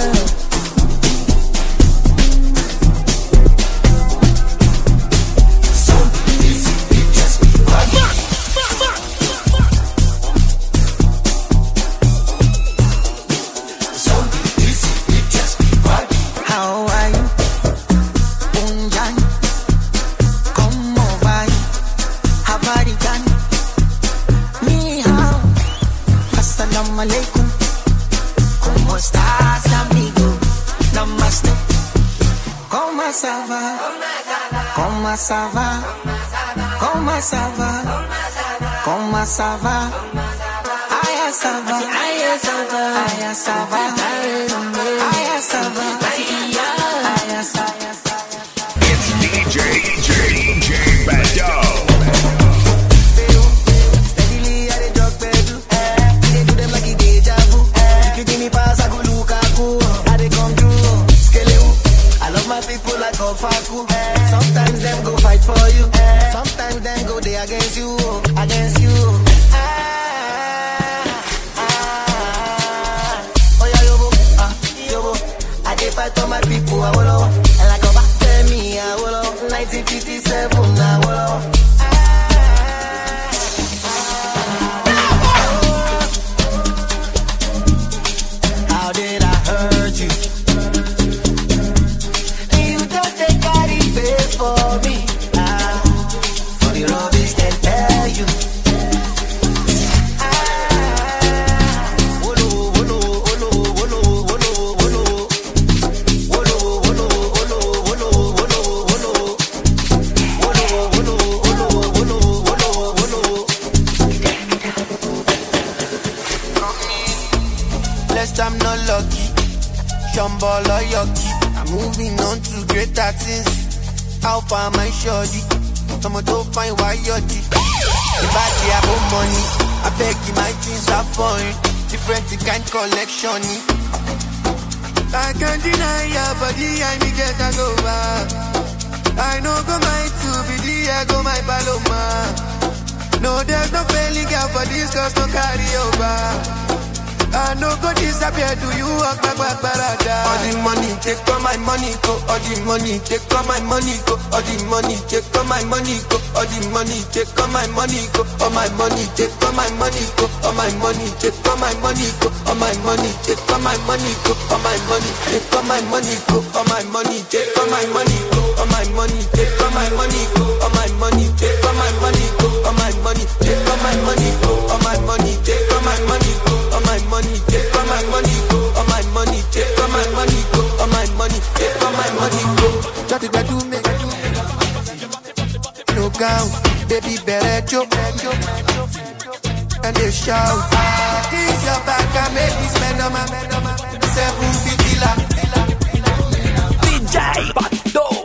Comment ça va? Comment ça va? Comment ça va? Aya ça va, aya ça va, aya ça va, aya ça va, aya ça va. It's DJ Bado. Steadily I dey drop pedal, they do them like a deja vu. If you give me pass, I go Lukaku. I dey come through, Skelewu. I love my people like Ofaku. Sometimes them go fight for you, sometimes them go they against you, against you. Oh yeah, yobo, I dey fight for my people, I will. And like a back tell me, I will. 1957, I will. How did I hurt you? You don't take body face for me. For the rubbish they tell you. Lest I'm not lucky, Shumble or Yucky. I'm moving on to greater things. How far my shorty? I'ma go find why you're the. If I have more money, I beg you my things are foreign. Different kind collection. I can't deny your body, I me get a go back. I know go my two be the go my paloma. No, there's no failing girl for this cause no carry over. I no go disappear to you, walk back, barada. All the money, take all my money, go. All the money, take all my money, go. All the money, take all my money, go. All the money, take all my money, go. All my money, take all my money, go. All my money, take all my money, go. All my money, take all my money, go. All my money, take all my money, go. All my money, take all my money, go. All my money, take all my money, go. All my money, take all my money, go. All my money, take all my money, go. All my money, take all my money, go. All my money, take all my money, go. All my money, take all my money, go. All my money, take all my money, go. Just if I do make no count, baby, better joke. And they shout, this your back, I make me spend on my 750 lakh. DJ Bado.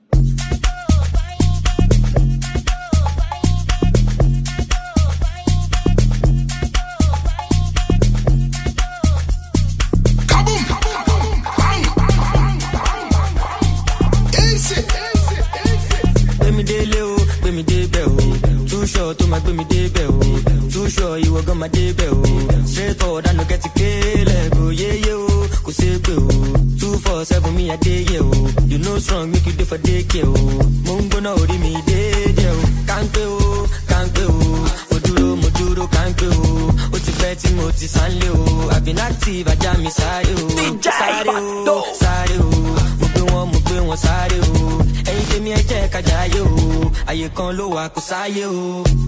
To my baby day too sure you were gonna day straight forward I no get to kill go yeah go say 247 me a day you know strong make you do for day mungo no ori me day can't go mojuro can't go tí mo ti sánlé o. I've been active, ajá mi sáré o. Sáré o, sáré o. Mo gbé wọn sáré o. Ẹyin tèmi ẹ jẹ́ ká jayé o. Àyè kan ló wà kó sáyé o.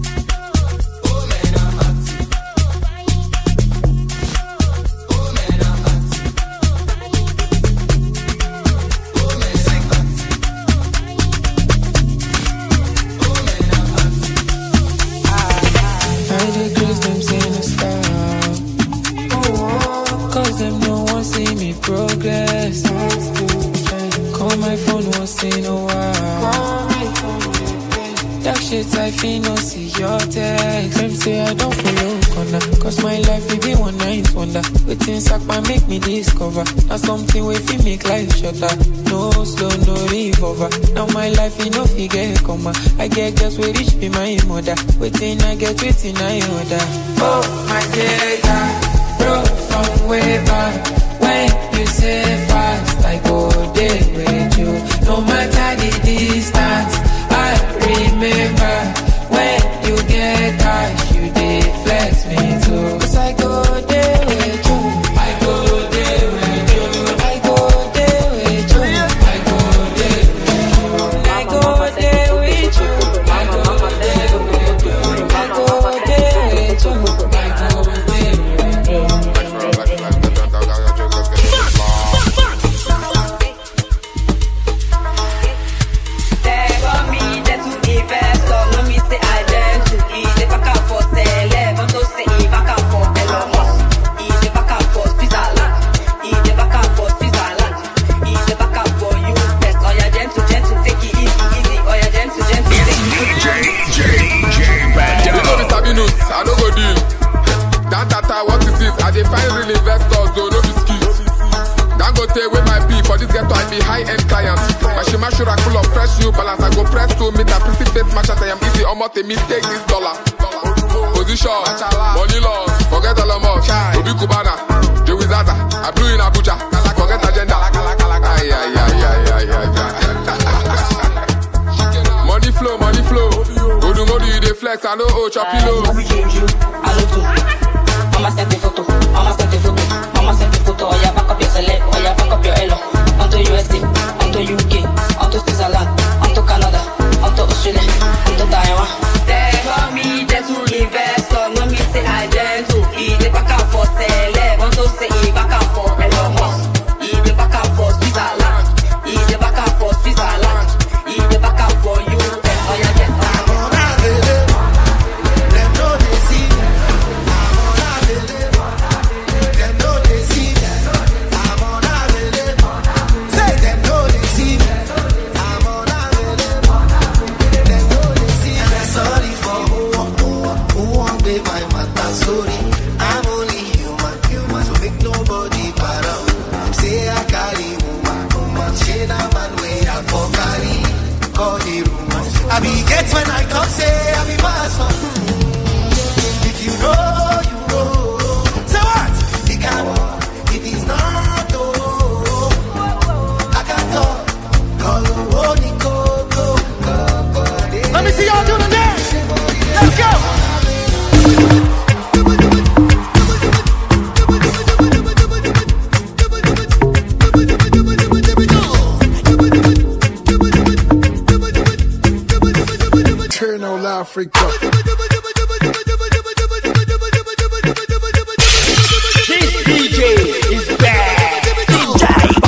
Progress. Call my phone once in a while. That shit I feel no see your text. Them say I don't follow corner, cause my life will be one night wonder. Waiting sack man make me discover. Now something we feel make life shorter. No slow, no revolver. Now my life you know figure comma. I get girls we reach be my mother. Waiting I get waiting I order. Oh my data, bro from way back. When you say fast, I go there with you. No matter the distance, I remember when you get cash, you dey flex me too. 'Cause I go there with you. I go there with you. I go there with you. I go there with you. I go there with you. I go there with you. I go there with you. I go there with you. I no go deal. That data, what is it? I dey find real investors, though no be skills. Don't go take away my pee for this ghetto. I be high-end client. My shima shura full of fresh new balance. I go press to meet a pretty face match as I am easy. Almost a take this dollar. Position, money loss, forget all of us. Obi Kubana, Joey Zaza, I blew in Abuja. Forget agenda. Ay, ay, ay, ay, ay, ay, ay. Money flow, money flow. Modu, you dey flex, I know, oh, choppy low. Mama sent the photo, mama sent the photo, mama sent the photo. Oh yeah, back up your celeb, oh yeah, back up your elo. Onto USA, onto UK, onto Switzerland, onto Canada, onto Australia, onto Taiwan. They want me just to invest, so no me say I just to eat the back and forth celeb, onto say back and forth elo. Eat the back and forth Switzerland, eat the back and forth Switzerland, eat the back and forth UK. Oh yeah, get I be get when I talk, say I be master. If you know, you know. Say what? He can walk. If he's not, oh, I can talk. Let me see y'all do the dance. Let's go. Africa. This DJ is bad. DJ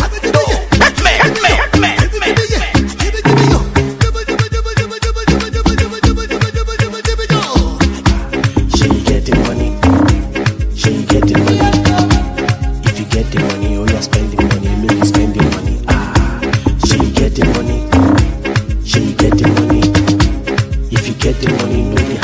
She get the money. She get the money. If you get the money, oh you're spending money. Make you spend the money. She get the money. She get the money. If you get the money, no they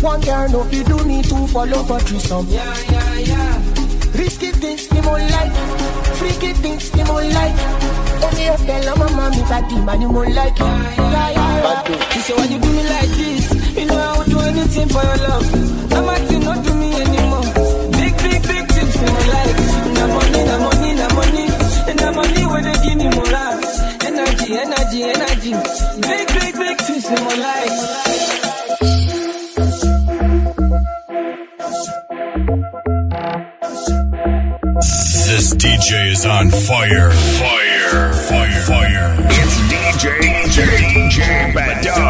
One girl no fi do me two follow for threesome. Risky things me more like, freaky things me more like. Only if tell her mama me daddy man you more like. She say why you do me like this? You know I would do anything for your love. I'm acting not to me anymore. Big things me more like. Na money, and the money when they give me more energy. Big things me more like. This DJ is on fire. It's DJ Bado.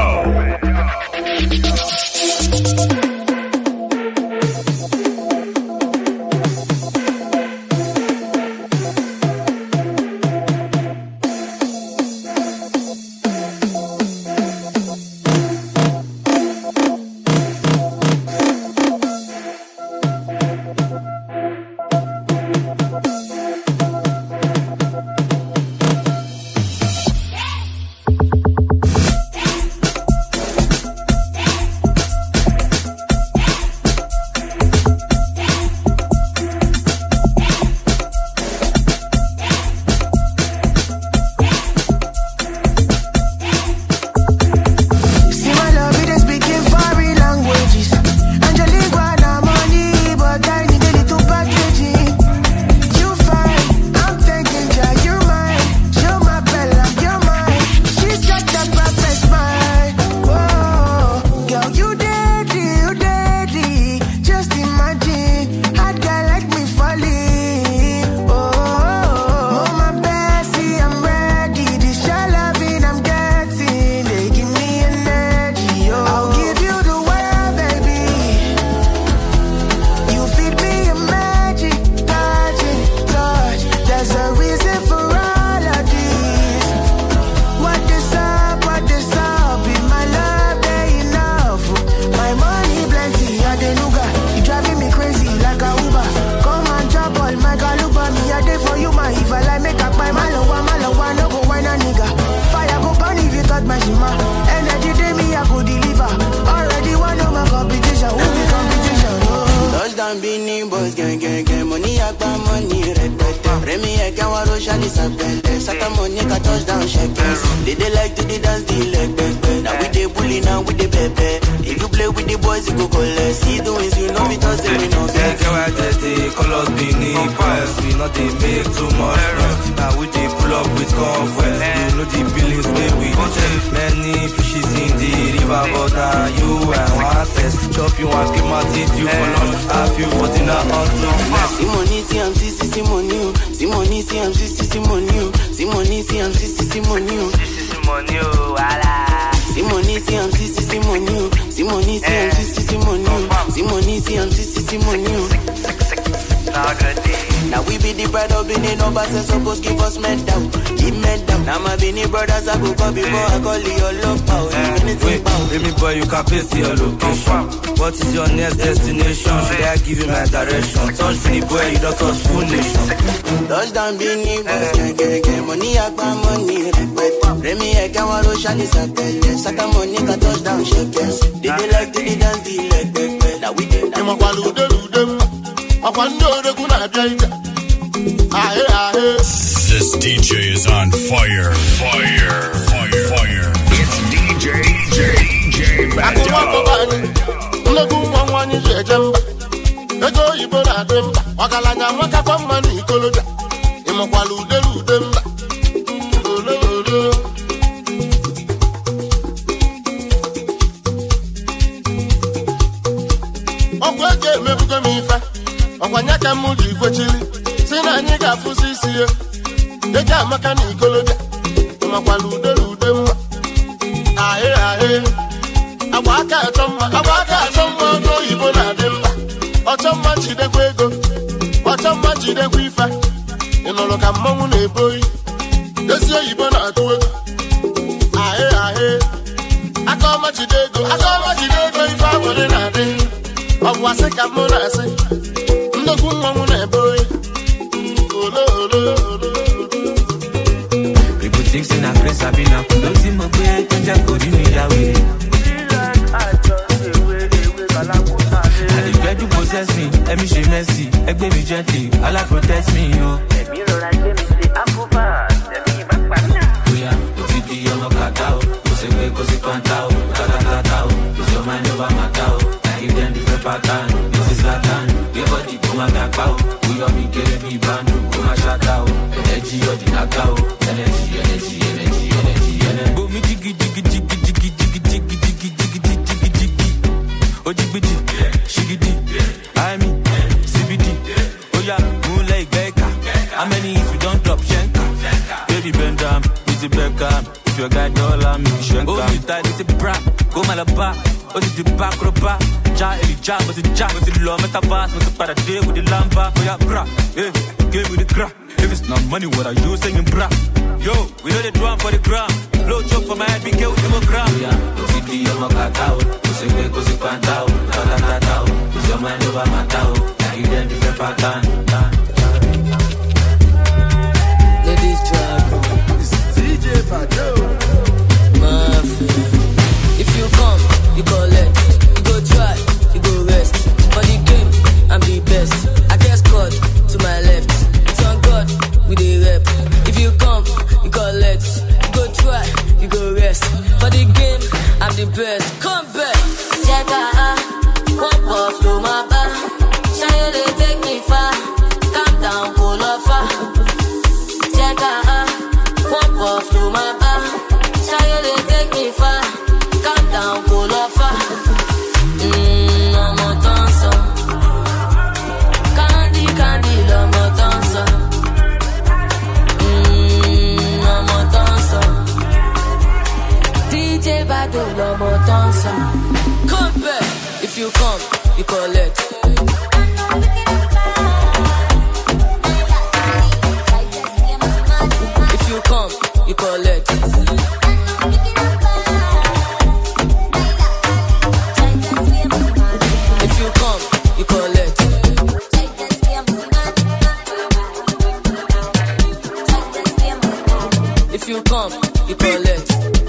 Now we be the pride of being no boss and supposed give us medal. Give medal. Now my Beanie brothers I go call before I call your love power. Anything power. Baby boy, you can paste your location. What is your next destination? Should I give you my direction? Touch Beanie boy, you don't touch full nation. Touchdown Beanie boy, get money I buy money. Remy I can want to shine this satellite. Saka money can touchdown shakers. They like to dance the leg. Now we did. I'm a This DJ is on fire. It's DJ Bado. Okwanyaka mudi kwechili sina nyiga fusisi ye deja makani ikoloja makwalude mma ahe abaka atomma no ibo na demba otomma chidekwa ego otomma chidekwa ifa inolo ka mmonwu na eboyi desi oyibo na atu ego ahe akoma chidego ifa wole na de obwase ka mo na ase ndoku mmonwu na eboyi people think say na grace abi na don't see mo pe to je ko di mi ya we Where you possess me? Let me show mercy. Egg baby gently. Allah protect me, yo. Let me roll and let me say I'm over. Let me back back. We are the young cacao. Go see Pantao. Tatatao. Use your mind over Matao. I give them different pattern. This is Latin. Give body to my gapao. We are me getting me brand new. Go my shatao. Energy or the knockout. Energy. Boom me jiggy. Ojibiji, shigidi, I mean, CBD. Oh yeah, moonlight Geka. How many if you don't drop Shenka? Baby bend down, it's a Beckham. If your guy dollar, me Shenka. Oh, you tight, it's a bra. Go Malaba, oh, it's the back roba. Ja, Eli Ja, but the Ja, but the law, Metavas, with the Paraday, with the Lamba. Oh yeah, bra, hey, give me the crack. If it's not money, what are you saying, bra? Yo, we know the drum for the gram. Blow chop for my head, be killed with the gram. Yeah, City, I'm a cacao. Go see Pantao, Tatatao. Use your mind over Matao. I give them different pattern. Ladies track. DJ Pato. If you come, you collect. You go try, you go rest. For the game, I'm the best. I guess God to my left. It's on God, we the rep. If you come, you collect. You go try, you go rest. For the game, I'm the best. Come back. Check out, one puff to my bar. Shine they take me far. Calm down, pull off far. Check out, one puff to my bar. Shine they take me far. Calm down, pull off far. I'm a dancer. Candy, I'm a dancer. I'm a dancer. DJ Bado, I'm a dancer. Come back. If you come, you collect. If you come, you collect. If you come, you collect. If you come, you collect.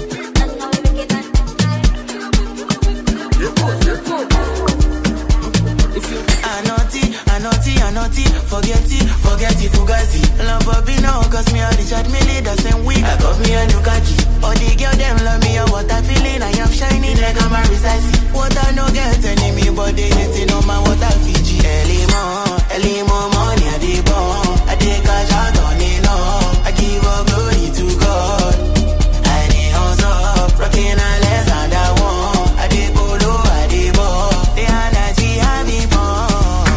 Forget it, Fugazi. Love Bobby now, cause me and Richard Millie the same week. I got me a new khaki. All the girls them love me, or what I feeling. I am shining like I'm a Rizasi. What I no get enemy, but they hating on my water Fiji. Early more money, I dey bomb. I dey cash out on it all. I give up glory to God. I dey hustle, rocking a less and I want. I dey polo, I dey ball. They energy, I be born.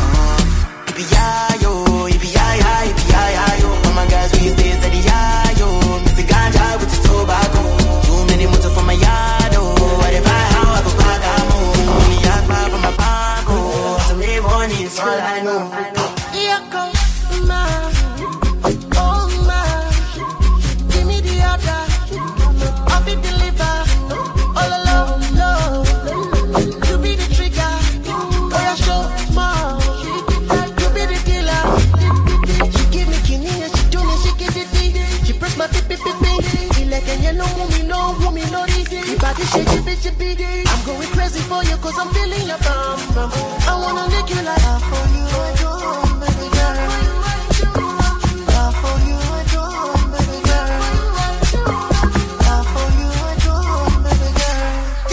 We stay steady, yo. Mr. Ganja with the tobacco. Too many motor for my yard, oh. What if I how I go back, I'm home. Only yak back from my bank, oh. So me money is all I know. Here comes my, oh my. Give me the order, I'll be deliver. All alone, love. You be the trigger, oh yeah, show more. You be the killer. She give me kidney and she do me, she give it me. She press my pee. He like a yellow woman, no. The body shake, chippy. I'm going crazy for you, cause I'm feeling your bum. I wanna lick you like I for you, I do, baby girl. I for you, I do, baby girl. I for you, I do, baby girl.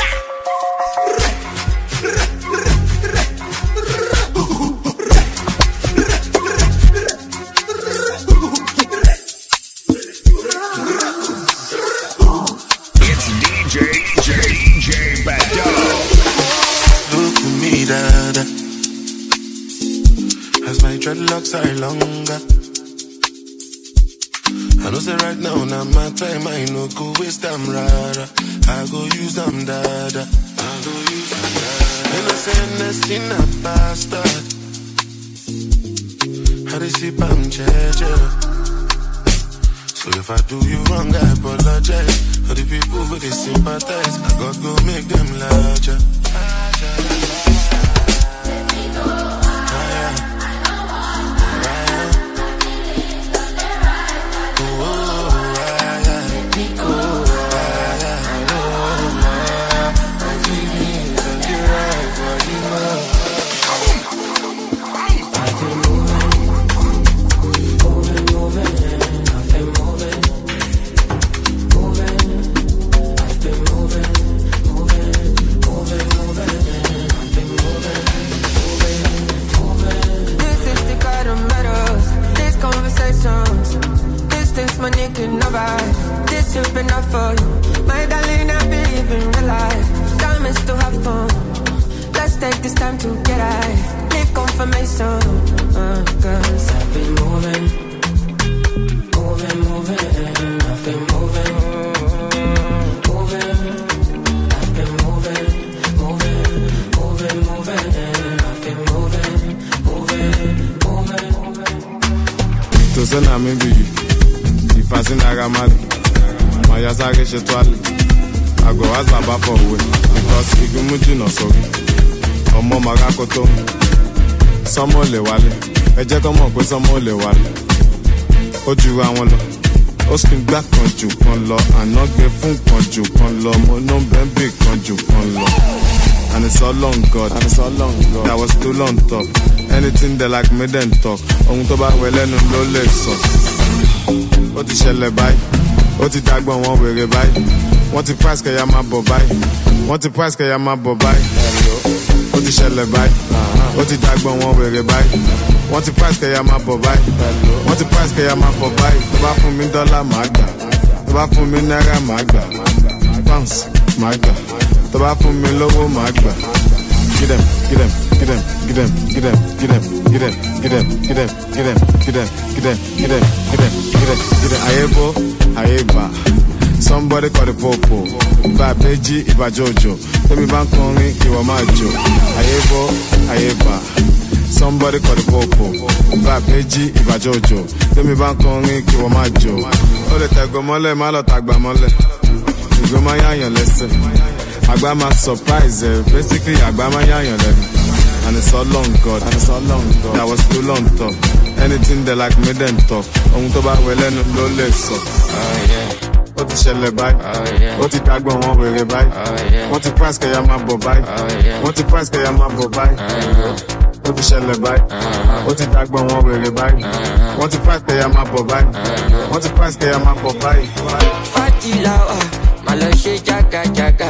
DJ Bado. Look at me, dada. As my dreadlocks are longer. I know say right now, now my time, I no go waste them, rara. I go use them, dada. And I say, nothing a bastard. How they see I'm judge. So if I do you wrong, I apologize. For the people who they sympathize, I gotta go make them larger. never. This has been enough for you. My darling, I believe in real life. Time is to have fun. Let's take this time to get high. Need confirmation. Cause I've been moving. I've been moving. I've been moving. To send a maybe if I sing Agamali, my Yasage Shetwali, I go ask Baba for way because if you move no sorry, or Mama Rakoto, some more Lewale, a gentleman with some more Lewale. Oju Awolo, Oskin Black Conju, Con Law, and not get Fun Conju, Con Law, no big Conju, Con Law. And it's all long, God, and it's all long, God. That was too long talk. Anything they like me then talk. On to back well and no less. What is shell buy? What is that one way buy? What is price can my buy? What is price can my buy? What is shell buy? What is that one way buy? What is price can my buy? What is price can my buy? The back for me dollar magda. The back for me naira magda. Pounds magda. The back for me logo magda. Get them, get them. Get them, get them, get them, get them, get them, get them, get them, get them, get them, get them, get them, get them, get them, get them. Ayebo, ayeba. Somebody call the popo. Iba Beji, Iba Jojo. Tell me bank only, Iwa Majo. Ayebo, ayeba. Somebody call the popo. Iba Beji, Iba Jojo. Tell me bank only, Iwa Majo. Ole tago mole, malo tagba mole. Igo mayanyo lese. Agba ma surprise, basically agba mayanyo lese. And it's all long, God, and it's all long, God. That was too long talk. Anything they like me then talk. On to back well and no less. Oh yeah. What the shell buy? Oh yeah. What the tag one way buy? Oh yeah. What the price can my buy? Oh yeah. What the price can my buy? What the shell buy? What the tag one way buy? What the price can my buy? What the price can my buy? Fatilawa, Maloshe Jaga Jaga,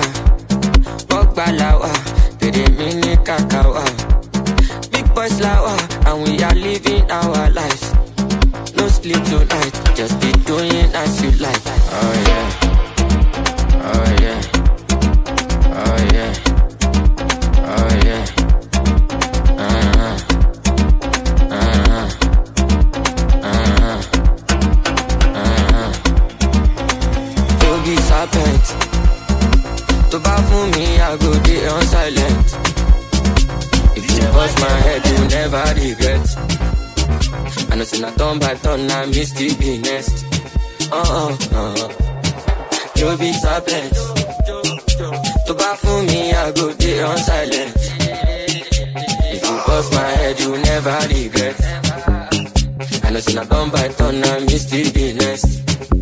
Bogbalawa. Mini kakawa. Big boys lawa, and we are living our lives. No sleep tonight, just be doing as you like. Oh yeah, oh yeah, oh yeah, oh yeah. Yogi serpent, to buy for me, I go there on silent. Bust my head, you never regret. I know it's not done by turn, I miss the next. You'll be serpent. To buy for me, I go there on silent. If you bust my head, you never regret. I know it's not done by turn, I miss the next.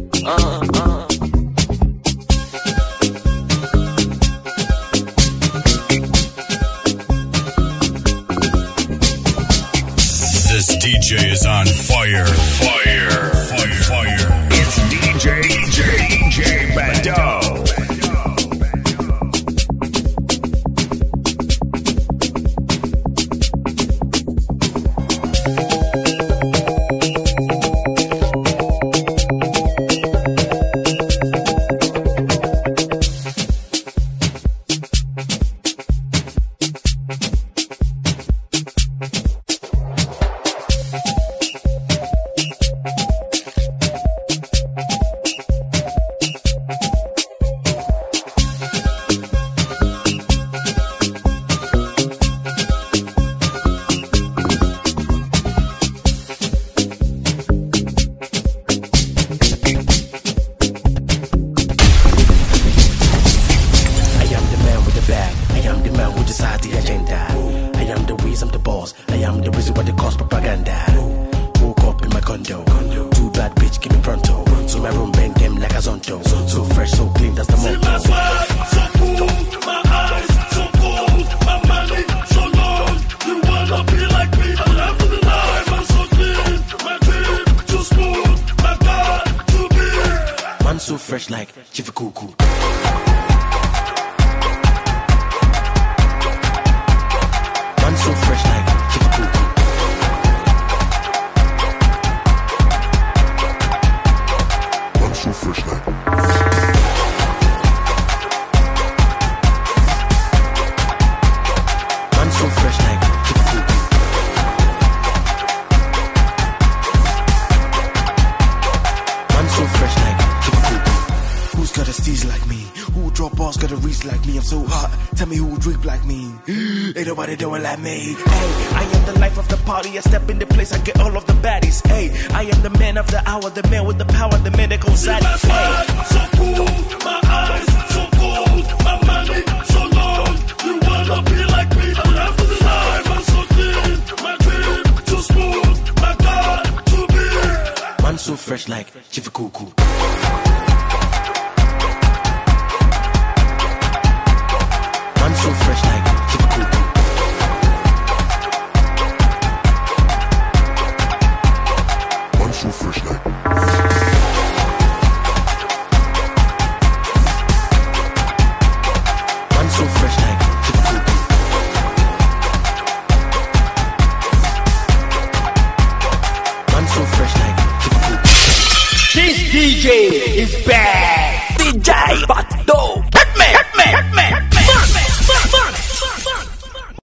DJ is on fire. Fire. Fire. Fire. It's DJ Bado. fresh like Chifukuku. Man so fresh like Chifukuku. Man look like me. Ain't nobody doing like me. Hey, I am the life of the party. I step in the place, I get all of the baddies. Hey, I am the man of the hour, the man with the power, the man that goes at it. Hey, so cool, my eyes so cold, my money so long. You wanna be like me? I'm after the life. I'm so clean, my dream too smooth, my God too big. Man so fresh like Chief Kuku.